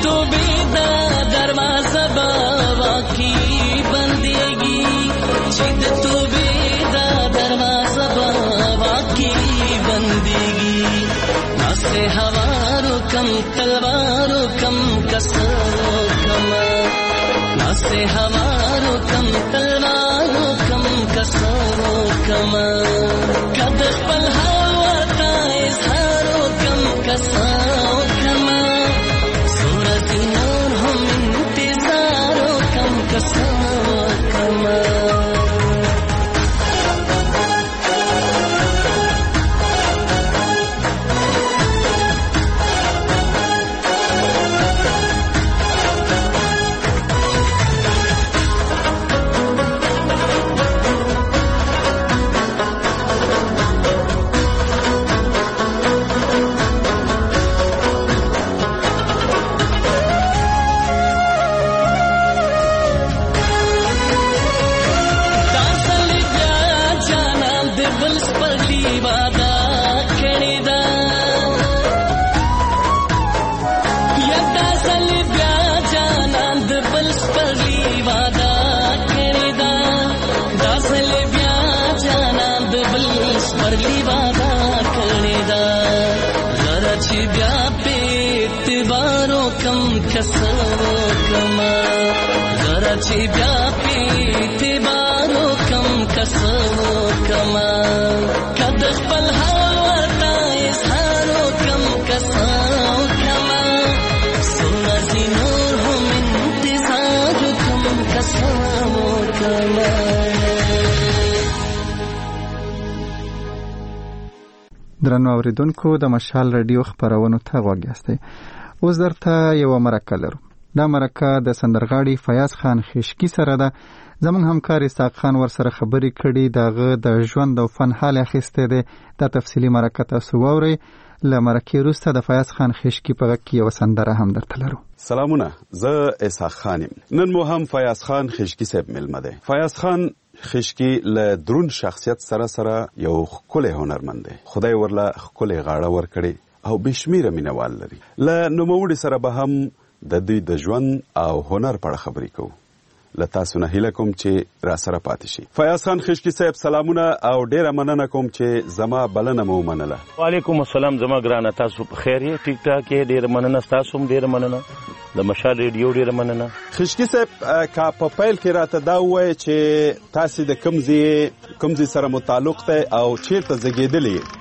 توبې دا دروازه به واقعي بندېږي چې د توبې دا دروازه به واقعي بندېږي ناسې هوارو کم تلوارو کم کسرو کم ناسې هوارو کم تلوارو کم کسرو کم کد خپل هوا ته اظهارو کم کسرو کم صورت نور هم انتظارو کم کسرو کم چې بیا پیته بارو کم کسو کما کد خپل هوا ته اظهارو کم کسو کما سورت نور هم انتظار کم کسو کما. درنو اوریدونکو د مشال رادیو خبرونو ته غوږ یاستئ. اوس درته یو مرکه لرو. دا مرکه د سندرغاړي فیاض خان خشکی سره ده. زمونږ همکار اسحاق خان ورسره خبرې کړي، دغه د ژوند او فن حال اخیستی دی. دا تفصیلي مرکه تاسو واورئ. له مرکې وروسته د فیاض خان خشکی په غږ کې یوه سندره هم درته لرو. سلامونه، زه اسحاق خان یم. نن مو هم فیاض خان خشکی صاحب میلمه دی. فیاض خان خشکی له درون شخصیت سره سره یو ښکلی هنرمند دی. خدای ورله ښکلی غاړه ورکړې او بېشمېره مینهوال لري. له نوموړي سره به هم د دوی د ژوند او هنر په اړه خبرې کوو. له تاسو نه هیله کوم چې را سره پاتې شي. فیاض خان خشکی صاحب سلامونه او ډیره مننه کوم چې زما بلنه مو ومنله. وعلیکم السلام. زما ګرانه تاسو په خیر یې؟ ټیک ټاک یې؟ ډیره مننه. تاسو هم ډیره مننه. د مشال ریډیو ډیره مننه. خشکی صاحب که په پیل کې راته دا ووایې چې تاسې د کوم ځای کوم ځای سره متعلق دی او چیرته زیږېدلي یې؟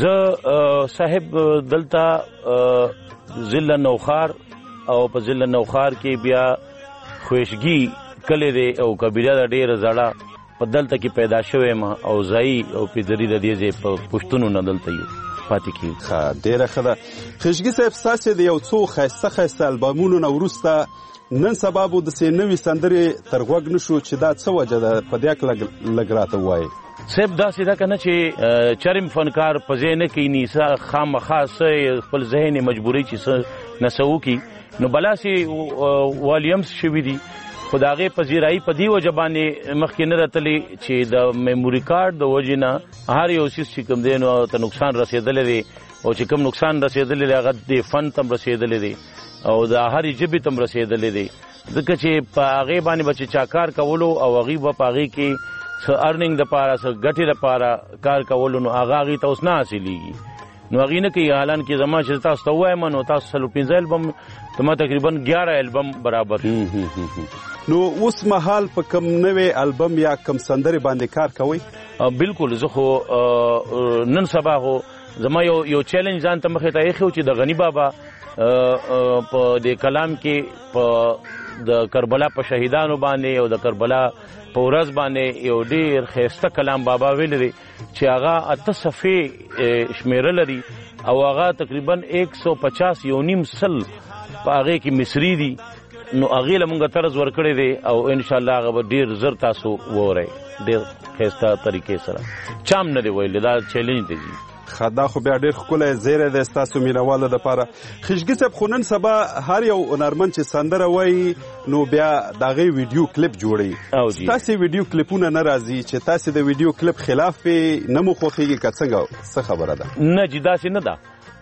زه صاحب دلته ضلع نوخار او په ضلع نوخار کې بیا خوشګي کلی دی او قبیله ده ډېره زړه. په دلته کې پیدا شوی یم او ځایي او پدري د دې ځای په پوښتنو نه دلته یو پاتې کېږي. ښه، ډېره ښه ده. خشګي صاحب ستاسې د یو څو ښایسته ښایسته البمونو نه وروسته نن سبا به داسې نوې سندرې تر غوږ نه شو چې دا څه وجه ده؟ په دې هکله لږ راته ووایې. صاحب داسې ده که نه چې چرم فنکار په ځای نه کښېني، څه خامخا څه خپل ذهن یې مجبوري چې څه نه څه وکړي، نو بلاسې والیمز شوي دي. خو د هغې پذیرایي په دې وجه باندې مخکې نه راتلې چې د میموري کارډ د وجې نه هر یو څیز چې کوم دی نو ته نقصان رسېدلی دی، او چې کوم نقصان رسېدلی دی هغه د فن ته هم رسېدلی دی او د هرې ژبې ته هم رسېدلی دی. ځکه چې په هغې باندې به چې چا کار کولو او هغوی به په هغې کې څه ارننګ دپاره څه ګټې دپاره کار کولو، نو هغه هغې ته اوس نه حاصلېږي. نو هغې نه کوي. حالان کې زما چې تاسو ته ووایم نو تاسو څلور پنځه البم ته ما تقریبا ګیاره البم برابر. نو اوس مهال په کم نوې البم یا کم سندرې باندې کار کوئ؟ بالکل. زه خو نن سبا خو زما یو یو چیلنج ځان ته مخې ته ایښی و چې د غني بابا په دې کلام کې په د کربلا په شهیدانو باندې او د کربلا په ورځ باندې یو ډېر ښایسته کلام بابا ویلی دی چې هغه اته صفحې شمېره لري او هغه تقریبا ایک سو پچاس یو نیم سل په هغې کې مصري دي. نو هغې له مونږ طرز ورکړی دی او انشاءالله هغه به ډېر زر تاسو وورئ ډېر ښایسته طریقې سره. چام نه دی ویلی، دا چیلنج دی. دا خو بیا ډېر ښکلی زیری دی ستاسو مینهوالو دپاره. خشګي صاحب خو نن سبا هر یو هنرمند چې سندره وایي نو بیا د هغې ویډیو کلیپ جوړوي. ستاسې ویډیو کلیپونه نه راځي چې تاسې د ویډیو کلیپ خلاف پې نه مو خوښېږي که څنګه څه خبره ده؟ نه جي داسې نه ده،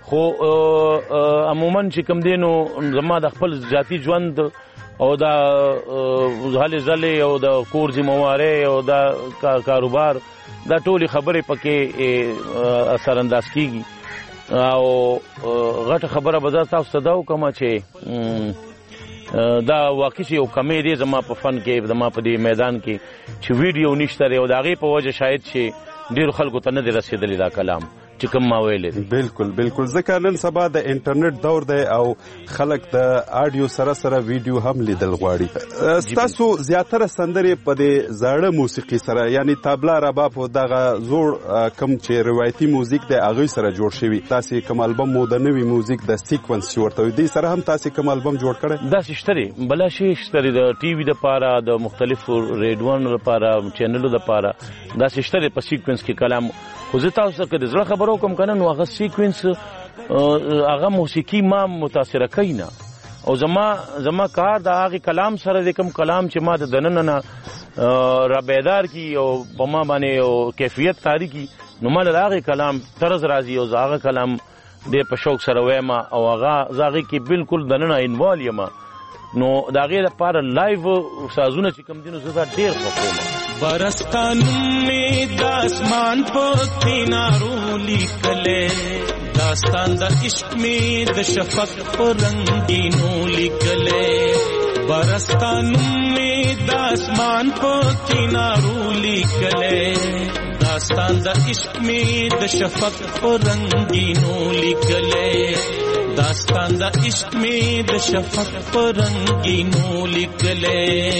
خو عموما چې کوم دی نو زما د خپل ذاتي ژوند او دا هلې ځلې او د کور ذمهوارۍ او دا کاروبار دا ټولې خبرې پکې اثرانداز کېږي او غټه خبره به زه تاسو ته دا وکړم چې دا واقعي چې یو کمی دی زما په فن کې زما په دې میدان کې چې ویډیو نشته دی او د هغې په وجه شاید چې ډېرو خلکو ته نه دی رسېدلی دا کلام چې کوم ما ویلی دی. بالکل بالکل ځکه نن سبا د انټرنیټ دور دی او خلک د آډیو سره سره ویډیو هم لیدل غواړي. ستاسو زیاتره سندرې په دې زاړه موسیقي سره یعنی تابلا رباب او دغه زوړ کم چې روایتي موزیک دی هغوی سره جوړ شوي. تاسې کوم البم مو د نوي موزیک د سیکونس چې ورته وي دې سره هم تاسې کوم البم جوړ کړی؟ داسې شته دی بله شی شته دی د ټي وي دپاره د مختلفو ریډیوانو لپاره چینلو دپاره داسې شته دی په سیکونس کې کلام. خو زه تاسو ته که د زړه خبره وکړم که نه نو هغه سیکوینس هغه موسیقي ما متاثره کوي نه او زما زما کار د هغې کلام سره دی کوم کلام چې ما د دننه نه را بیدار کي او په ما باندې یو کیفیت تاری کي نو ما له د هغې کلام طرز راځي او زه هغه کلام ډېر په شوق سره ویم او هغه زه هغې کې بالکل دننه انوال یم نو د هغې دپاره لایو سازونه چې کوم دي نو زه دا ډېر خوښوم. برستانم میں داسمان په کنارو لیکلے داستان د عشق میں د شفق په رنگینو لیکلے برستانم میں داسمان په کنارو لیکلے داستان د عشق میں د شفق په رنگینو لیکلے داستان د عشق میں د شفق په رنگینو لیکلے.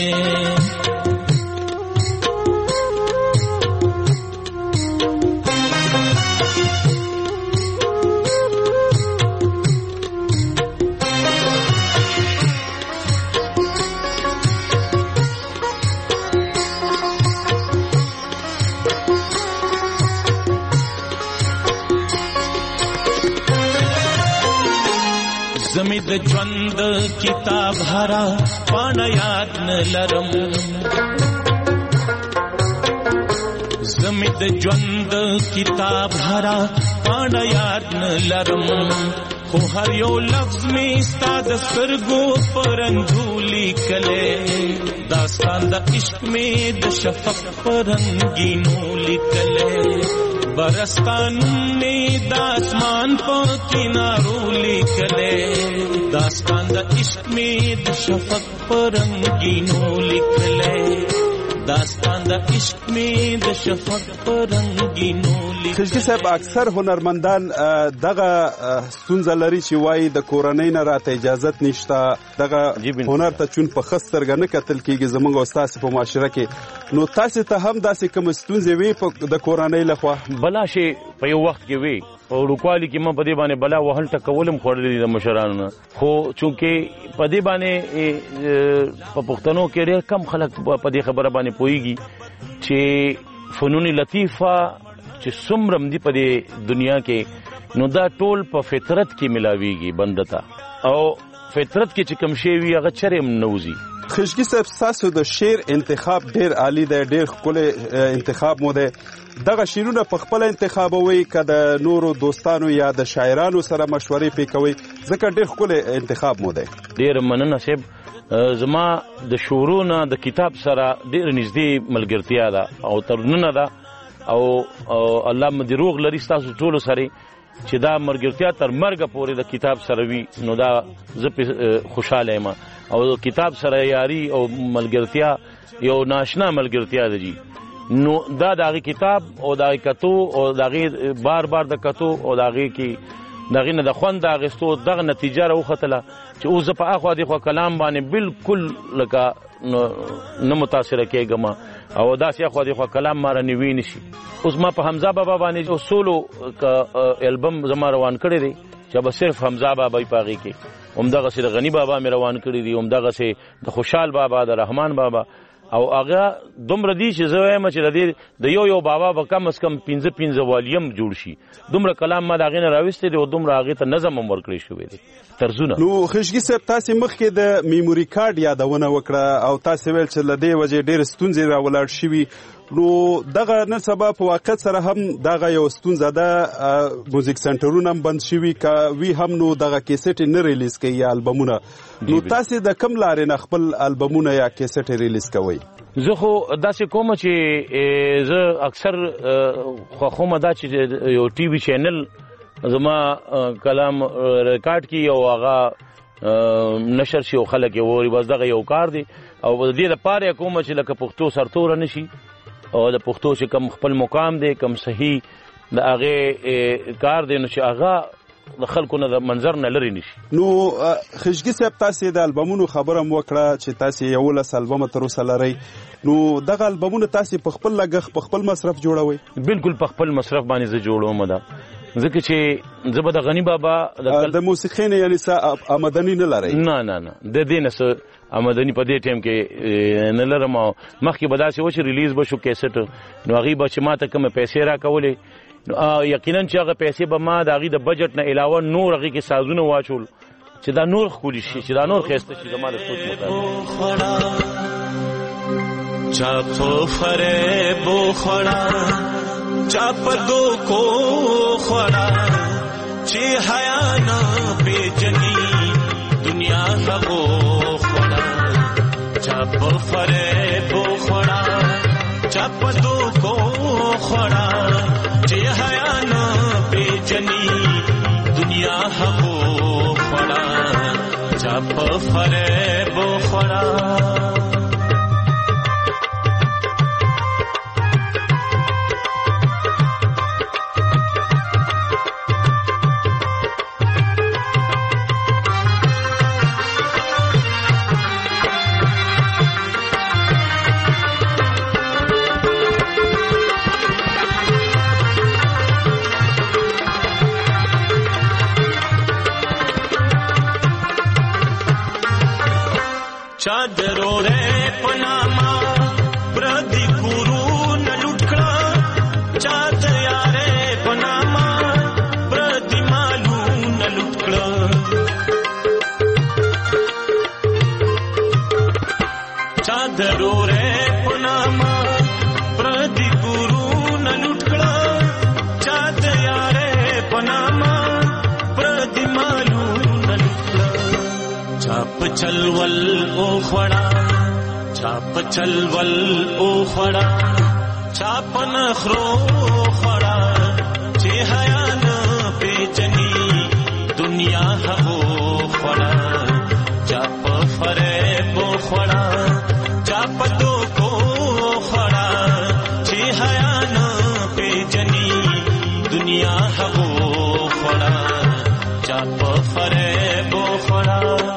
زمید ژوند کتاب هرا پاڼه یاد نه لرم زمید ژوند کتاب هرا پاڼه یاد نه لرم خو هر یو لفظ می ستا د سترګو په رنګو لیکلی داستان د عشق می د شفق په رنګینو لیکلی برستانم میں داسمان پا کنارو لکلے داستان دا عشق میں دا شفق پا رنگینو لکلے داستان دا عشق میں د شفق په رنگینو لیکل. خشکی صاحب اکثر هنرمندان دغه ستونزه لري چې وایي د کورنۍ نه راته اجازت نشته دغه هنر ته چون په خسترګه نه کتل کېږي زموږ او ستاسې په معاشره کې. نو تاسې ته هم داسې کوم ستونزې وي د کورنۍ لخوا؟ بلا شی په یو وخت کې وي او لوکوالي کې ما په دې باندې بلا وهل ټکولم خوړلي دي د مشرانو نه، خو چونکې په دې باندې په پښتنو کې ډېر کم خلک په دې خبره باندې پوهېږي چې فنون لطیفه چې څومره دي په دې دنیا کې نو دا ټول په فطرت کې ملاویږي بنده ته، او فطرت کې چې کوم شی وي هغه چرې هم نه وځي. خشکی صاحب ستاسو د شعر انتخاب ډېر عالی دی، ډېر ښکلی انتخاب مو دی. دغه شعرونه په خپله انتخابوئ که د نورو دوستانو یا د شاعرانو سره مشورې پرې کوئ؟ ځکه ډېر ښکلی انتخاب مو دی. ډېره مننه صاحب، زما د شعرو نه د کتاب سره ډېره نږدې ملګرتیا ده او ترنونه ده، او الله مو دې روغ لري ستاسو ټولو سره چې دا ملګرتیا تر مرګه پورې د کتاب سره وي، نو دا زه پې خوشحاله یم. او کتاب سره یاري او ملګرتیا یو ناشنا ملګرتیا ده جی، نو دا د هغې کتاب او د هغې کتو او د هغې بار بار د کتو او د هغې کې د هغې نه د خوند د اخیستو دغه نتیجه راوختله چې اوس زه په اخوا دېخوا کلام باندې بالکل لکه نه متاثره کېږم او داسې اخوا دېخوا کلام ما را نوي نه شي. اوس ما په حمزه بابا باندې یو سولو البم زما روان کړی دی چې به صرف حمزه بابا یې په هغې کې، همدغسې د غني بابا مې روان کړي دي، همدغسې د خوشحال بابا، د رحمان بابا، او هغه دومره دي چې زه وایم چې د دې د یو یو بابا به کم از کم پنځه پنځه والیم جوړ شي. دومره کلام ما د هغې نه راویستی دی او دومره هغې ته نظم هم ورکړی شوی دی، طرزونه. نو خشګي صاحب تاسې مخکې د میموري کارډ یادونه وکړه او تاسې ویل چې له دې وجې ډېرې ستونزې راولاړ شوي، نو دغه نن سبا په واقعیت سره هم دغه یو ستونزه ده موزیک سنټرونه هم بند شوي که وي هم نو دغه کیسټ نه ریلیز کوي یا البمونه نو تاسې د کم لارې نه خپل البمونه یا کیسټ ریلیز کوئ؟ زه خو داسې کوم چې زه اکثر خوښومه دا چې یو ټي وي چینل زما کلام ریکارډ کړي او هغه نشر شي او خلک یې ووري، بس دغه یو کار دی. او د دې لپاره کوم چې لکه پښتو سرتوره نشي او د پښتو چې کم خپل مقام دی کم صحیح د هغې کار دی نو چې هغه د خلکو نه د منظر نه لرې نشي. نو خشګي صاحب تاسې د البمونو خبره م وکړه چې تاسې یولس البمه تر اوسه لرئ، نو دغه البمونه تاسې په خپل لګښت په خپل مصرف جوړوئ؟ بالکل په خپل مصرف باندې زه جوړوم دا، ځکه چې زه به د غني بابا د موسیقۍ نه یعنې څه آمدني نه لرئ؟ نه نه نه د دې نه څه آمدني په دې ټایم کې نه لرم. او مخکې به داسې و چې ریلیز به شو کیسټ نو هغې به چې ما ته کومه پیسې راکولې نو یقینا چې هغه پیسې به ما د هغې د بجټ نه علاوه نور هغې کې سازونه واچول چې دا نور ښکلي شي، چې دا نور ښایسته شي زما د سوچ مطابق. چا په فریب وخوړه چا په دوکو خوړه چې حیا نه پېژني دنیا هغو خوړه، چا په فریب وخوړه چا په دوکو خوړه چې حیا نه پېژني دنیا هغو خوړه، چا په فریب وخوړه. چادرو رے پناما پردی کورو نلوٹکڑا چاد یارے پناما پردی مالو نلوٹکڑا، چادرو رے پناما پردی کورو نلوٹکڑا چاد یارے پناما پردی مالو نلوٹکڑا، چاپ چلول او خوړه چاپ چلول او خوړه چاپ نخرو خوړه چې حیا نه پېژني دنیا هغو خوړه، چاپ فریب خوړه چاپ دوکو خوړه چې حیا نه پېژني دنیا هغو خوړه، چاپ فریب خوړه.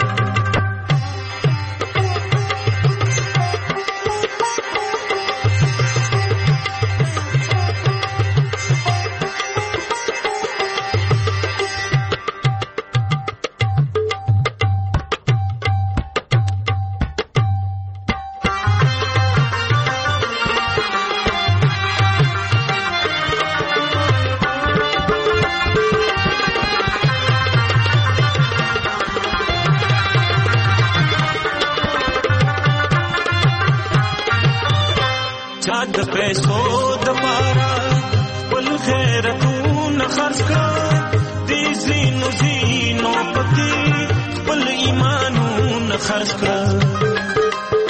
د پیسو د پارا خپل خیرتونه خرڅ کړه، د زینو زینو پکې خپل ایمانونه خرڅ کړه،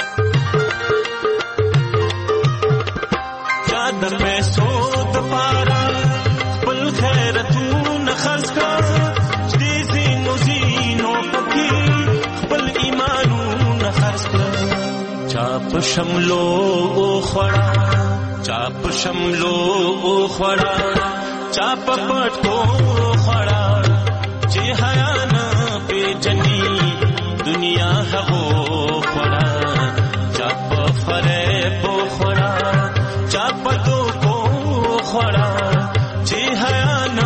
چا د پیسو د پارا خپل خیرتونه خرڅ کړه، د زینو زینو پکې خپل ایمانونه خرڅ کړه، چا په شملو خوړه چا په شملو خوړه چا په پټو خوړه چې حیا نه پېژني دنیا هغو خوړه، چا په فریب خوړه چا په دوکو خوړه چې حیا نه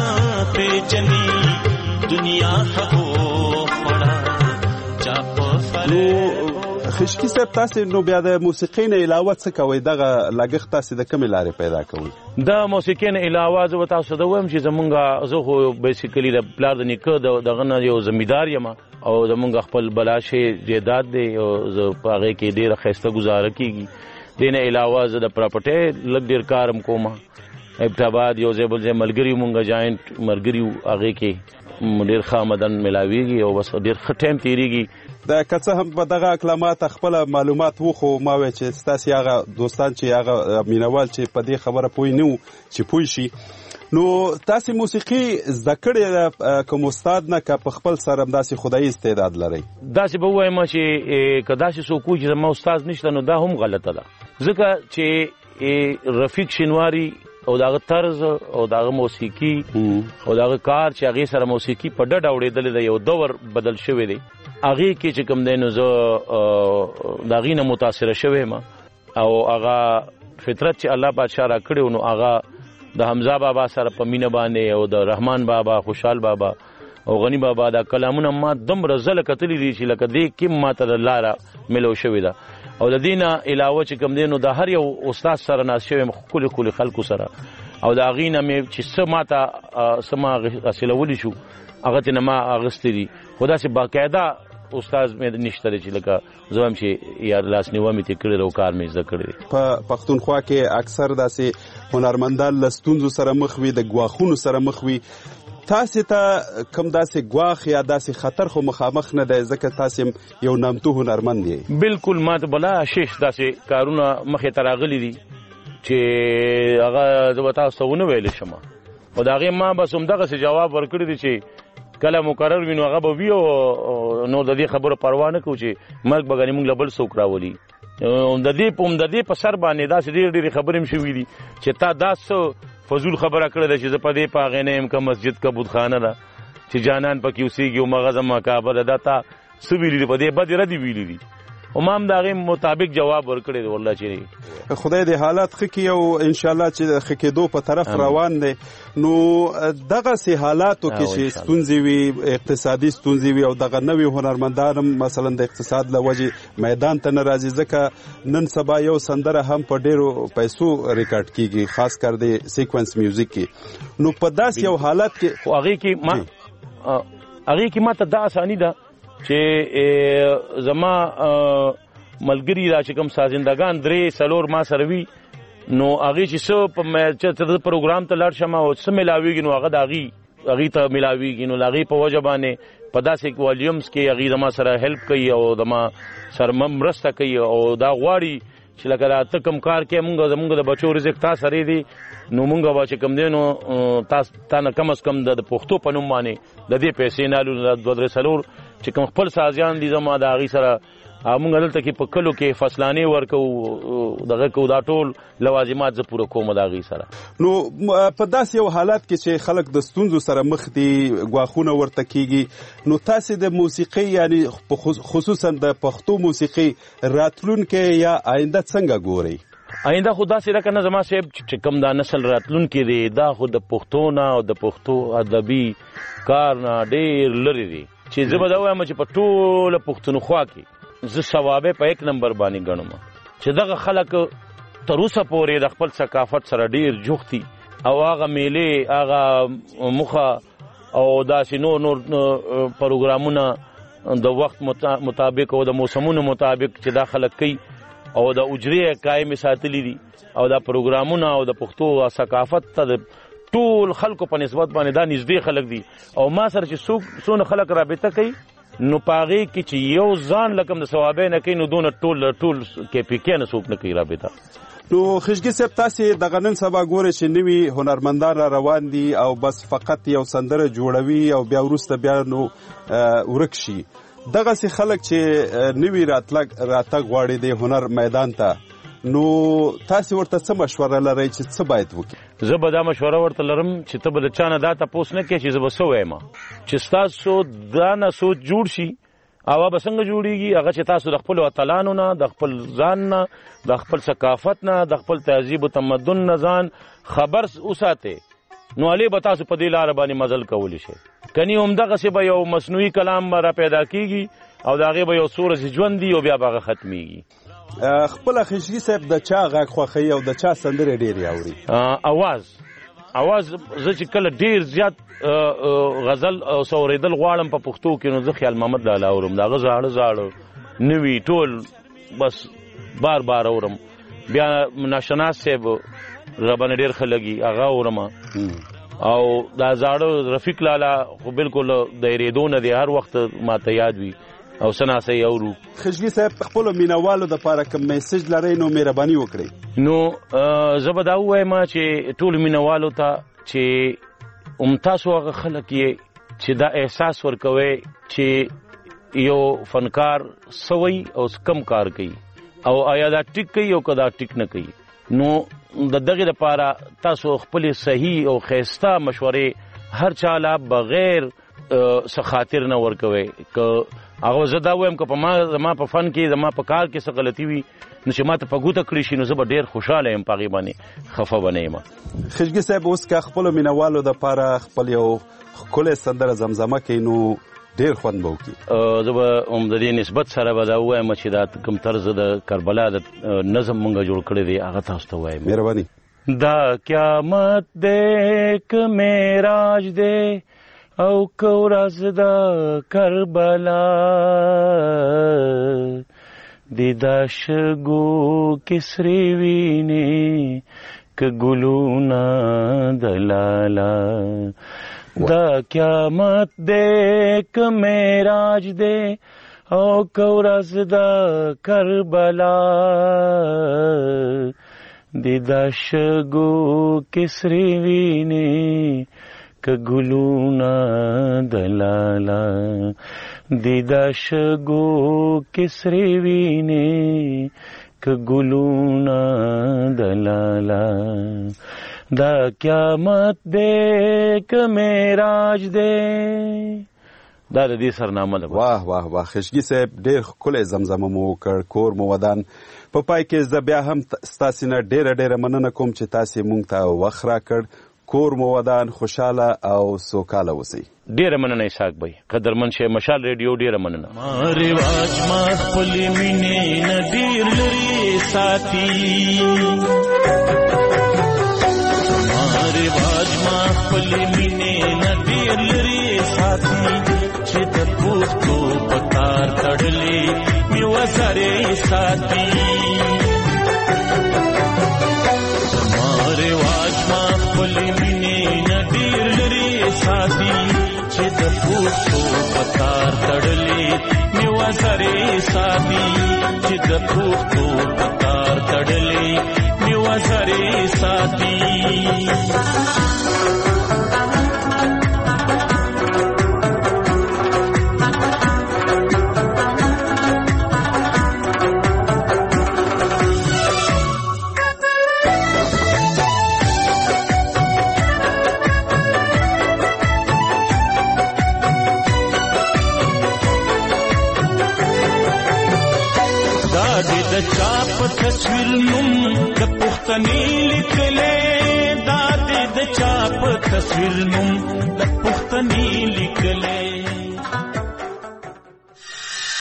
پېژني دنیا هغو خوړه، چا په فریب. خشکی صاحب تاسې نو بیا د موسیقۍ نه علاوه څه کوئ؟ دغه لګښت تاسې د کومې لارې پیدا کوئ؟ د موسیقۍ نه علاوه زه به تاسو ته ووایم چې زمونږ زه خو بیسیکلي د پلار د نیکه دغه نه یو زمیندار یم او زمونږ خپل بلاشه جیداد دی او زه په هغې کې ډېره ښایسته ګزاره کېږي. دینه علاوه زه د پراپرټۍ لږ ډېر کارم کوم. ابتاباد یو ځای بل ځای ملګري مونږ جاینټ ملګري هغې کې ډېر ښه آمدن میلاویږي او بس ډېر ښه ټایم تېرېږي. د که څه هم په دغه اقلامات خپله معلومات وخو ما وی چې ستاسې هغه دوستان چې هغه مینوال چې په دې خبره پوه نه وو چې پوه شي، نو تاسې موسیقي زده کړې ده کوم استاد نه که په خپل سره همداسې خدایي استعداد لرئ؟ داسې به ووایم چې که داسې څوک وي چې زما استاد نشته نو دا هم غلطه ده، ځکه چې رفیق شینواري او داغه طرز او داغه موسیقي او داغه کار چې هغې سره موسیقي په ډډه اورېدلې ده، یو دور بدل شوی دی. هغې کې چې کوم دی نو زه د هغې نه متاثره شوی یم او هغه فطرت چې الله بادشاه را کړی نو هغه د حمزه بابا سره په مینه باندې او د رحمان بابا، خوشحال بابا او غنی بابا دا کلامونه ما دومره زله کتلي دي چې لکه دې کې ماته د لاره ملو شوې ده. او د دې نه علاوه چې کوم دی نو د هر یو استاد سره ناست شوی یم ښکلي ښکلي خلکو سره، او د هغې نه مې چې څه ماته څه ما حاصلولی شو هغه ترې نه ما اخیستې دي، خو داسې باقاعده استاد مې نشته دی چې لکه زه وایم چې یا لاسنیوه مې ترې کړې ده او کار مې زده کړی دی. په پښتونخوا کې اکثر داسې هنرمندان له ستونزو سره مخ وي، د ګواښونو سره مخ وي. تاسې ته کوم داسې ګواښ یا داسې خطر خو مخامخ نه دی ځکه تاسې یو نامتو هنرمند یې؟ بلکل ما ته بلا شیش داسې کارونه مخې ته راغلي دي چې هغه زه به تاسو ته ونه ویلی شم، او د هغې ما بس همدغسې جواب ورکړی دی چې کله مقرر وي نو هغه به وي او نو د دې خبرو پروا نه کوو چې مرګ به ګنې موږ له بل څوک راولي. د دې په د دې په سر باندې داسې ډېرې ډېرې خبرې هم شوي دي چې تا دا څه فضول خبره کړې ده چې زه په دې په هغې نه یم که مسجد که بودخانه ده چې جانان پکې اوسېږي او مغه زما کعبه ده، دا تا څه ویلي دي په دې بدې ردې ویلي دي او ما هم د هغې مطابق جواب ورکړی دی. والله چې خدای دې حالات ښه کړي او انشاءالله چې د ښه کېدو په طرف روان دی. نو دغسې حالاتو کې چې ستونزې وي، اقتصادي ستونزې وي او دغه نوي هنرمندان هم مثلا د اقتصاد له وجې میدان ته نه راځي، ځکه نن سبا یو سندره هم په ډېرو پیسو ریکارډ کېږي، خاص کر د سیکونس میوزیک کې. نو په داسې یو حالت کې خو هغې کې ما هغې کې ما ته دا اساني ده چې زما ملګري را چې کوم سازندګان درې څلور ما سره وي نو هغې چې څه چې پروګرام ته لاړ شم او څه میلاویږي نو هغه د هغې هغې ته میلاویږي، نو د هغې په وجه باندې په داسې والیومز کې هغې زما سره هیلپ کوي او زما سره مرسته کوي او دا غواړي چې لکه دا ته کوم کار کوې مونږ زمونږ د بچو رزق تا سره دی نو مونږ به چې کوم دی نو تا نه کم از کم د پښتو په نوم باندې د دې پیسې نه الو دوه درې څلور چې کوم خپل سازیان دي زما د هغې سره مونږ دلته کې په کلو کې فصلانې ورکوو دغه کوو دا ټول لوازمات زه پوره کوم د هغې سره. نو په داسې یو حالات کې چې خلک د ستونزو سره مخ دي، ګواښونه ورته کېږي، نو تاسې د موسیقۍ یعنی خصوصا د پښتو موسیقۍ راتلونکی یا آینده څنګه ګورئ؟ آینده خو داسې ده که نه زما صاحب چې کوم دا نسل راتلونکی دی دا خو د پښتو نه او د پښتو ادبي کار نه ډېر لرې دی، چې زه به دا وایم چې په ټوله پښتونخوا کې زه ثوابې په یک نمبر باندې ګڼم چې دغه خلک تر اوسه پورې د خپل ثقافت سره ډېر جوخت دي او هغه میلې هغه موخه او داسې نور نور پروګرامونه د وخت مطابق او د موسمونو مطابق چې دا خلک کوي او د اجرې قایم ساتلی دي او دا پروګرامونه او د پښتو ثقافت ته د ټول خلکو په نسبت باندې دا نږدې خلک دي او ما سره چې څوک څونه خلک رابطه کوي نو په هغې کې چې یو ځان لکم د ثوابۍ نه کوي نو دونه ټول ټول کې پي کې نه څوک نه کوي رابطه. نو خشګي صاحب تاسې دغه نن سبا ګورئ چې نوي هنرمندان را روان دي او بس فقط یو سندره جوړوي او بیا وروسته بیا نو ورک شي، دغسې خلک چې نوي راتګ غواړي د هنر میدان ته، نو تاسې ورته څه مشوره لرئ چې څه باید وکړي؟ زه به دا مشوره ورته لرم چې ته به د چا نه دا تپوس نه کوې چې زه به څه وایم، چې ستاسو دا نه سوچ جوړ شي هغه به څنګه جوړېږي، هغه چې تاسو د خپلو اتلانو نه د خپل ځان نه د خپل ثقافت نه د خپل تهذیب و تمدن نه ځان خبر وساتئ نو هلې به تاسو په دې لاره باندې مزل کولی شئ، کنی همدغسې به یو مصنوعي کلام به را پیدا کېږي او د هغې به یو څو ورځې ژوند دي او بیا به هغه ختمېږي. خپله خشګي صاحب د چا غږ خوښوي او د چا سندرې ډېرې اوري؟ اواز اواز زه چې کله ډېر زیات غزل او څه اورېدل غواړم په پښتو کې نو زه خیال محمد لاله اورم، د هغه زاړه زاړه نوي ټول بس بار بار اورم بیا ناشناس صاحب ربانه ډیر خلګي هغه ورما او دا زاړه رفیق لالا خو بالکل د ریدو نه دی هر وخت ماته یاد وي او سنا سي اورو. خشګي صاحب خپل مینوالو د پاره کوم میسج لري نو مهرباني وکړئ. نو زبدا وایم چې ټول مینوالو ته چې ام تاسو هغه خلک یې چې دا احساس ورکوي چې یو فنکار سوي او کم کار کوي او آیا دا ټیک کوي او کدا ټیک نه کوي. نو د دغه لپاره تاسو خپل صحیح او خیسته مشورې هر چاله بغیر څه خاطر نه ورکوي. که هغه زدا وایم که په ما زما په فن کې زما په کار کې څه غلطي وي نو چې ماته په ګوته کړی شي نو زه به ډېر خوشحاله یم په هغې باندې خفه به نه یم. خشګي صاحب اوس که خپلو مینوالو دپاره خپل یو ښکلی سندره زمزمه کوي نو ډېر خوند به وکړي. زه به هم د دې نسبت سره به دا ووایم چې دا کوم طرز د کربلا د نظم مونږ جوړ کړی دی هغه تاسو ته وایم. مهرباني. دا قیامت دی که معراج دی او که ورځ د کربلا د دا شګو کسرې وینې که ګلونه د لالا. دا قیامت دی که معراج دی او که ورځ د کربلا د دا شګو کسرې وینې که ګلونه د لالا. د دا شګو کسرې وینې که ګلونه د لالا. دا قیامت دی که معراج دی. دا د دې سرنامه ده. واه واه واه خشګي صاحب ډېر ښکلی زمزمه مو وکړ کور مو ودان. په پای کې زه بیا هم ستاسې نه ډېره ډېره مننه کوم چې تاسې مونږ ته وخت راکړ. کور مو ودان خوشحاله او سوکاله اوسئ. ډېره مننه اسحاق بھائی قدرمن شی مشال ریډیو ډېره مننه. ما رواج ما خپلې مینې نه ډېر لرې ساتي. ما رواج ما خپلې مینې نه ډېر لرې ساتي چې د پوښتو په تار تړلې مې وزرې ساتي. ما رواج ما خپلې مینې نه ډېر لرې ساتي چې د پوښتو په تار تړلې مې وزرې ساتي. چې د پوښتو په تار تړلې مې وزرې ساتي. د چا په تصویر نوم د پښتنې لیکلې. دا د چا په تصویر نوم د پښتنې لیکلې.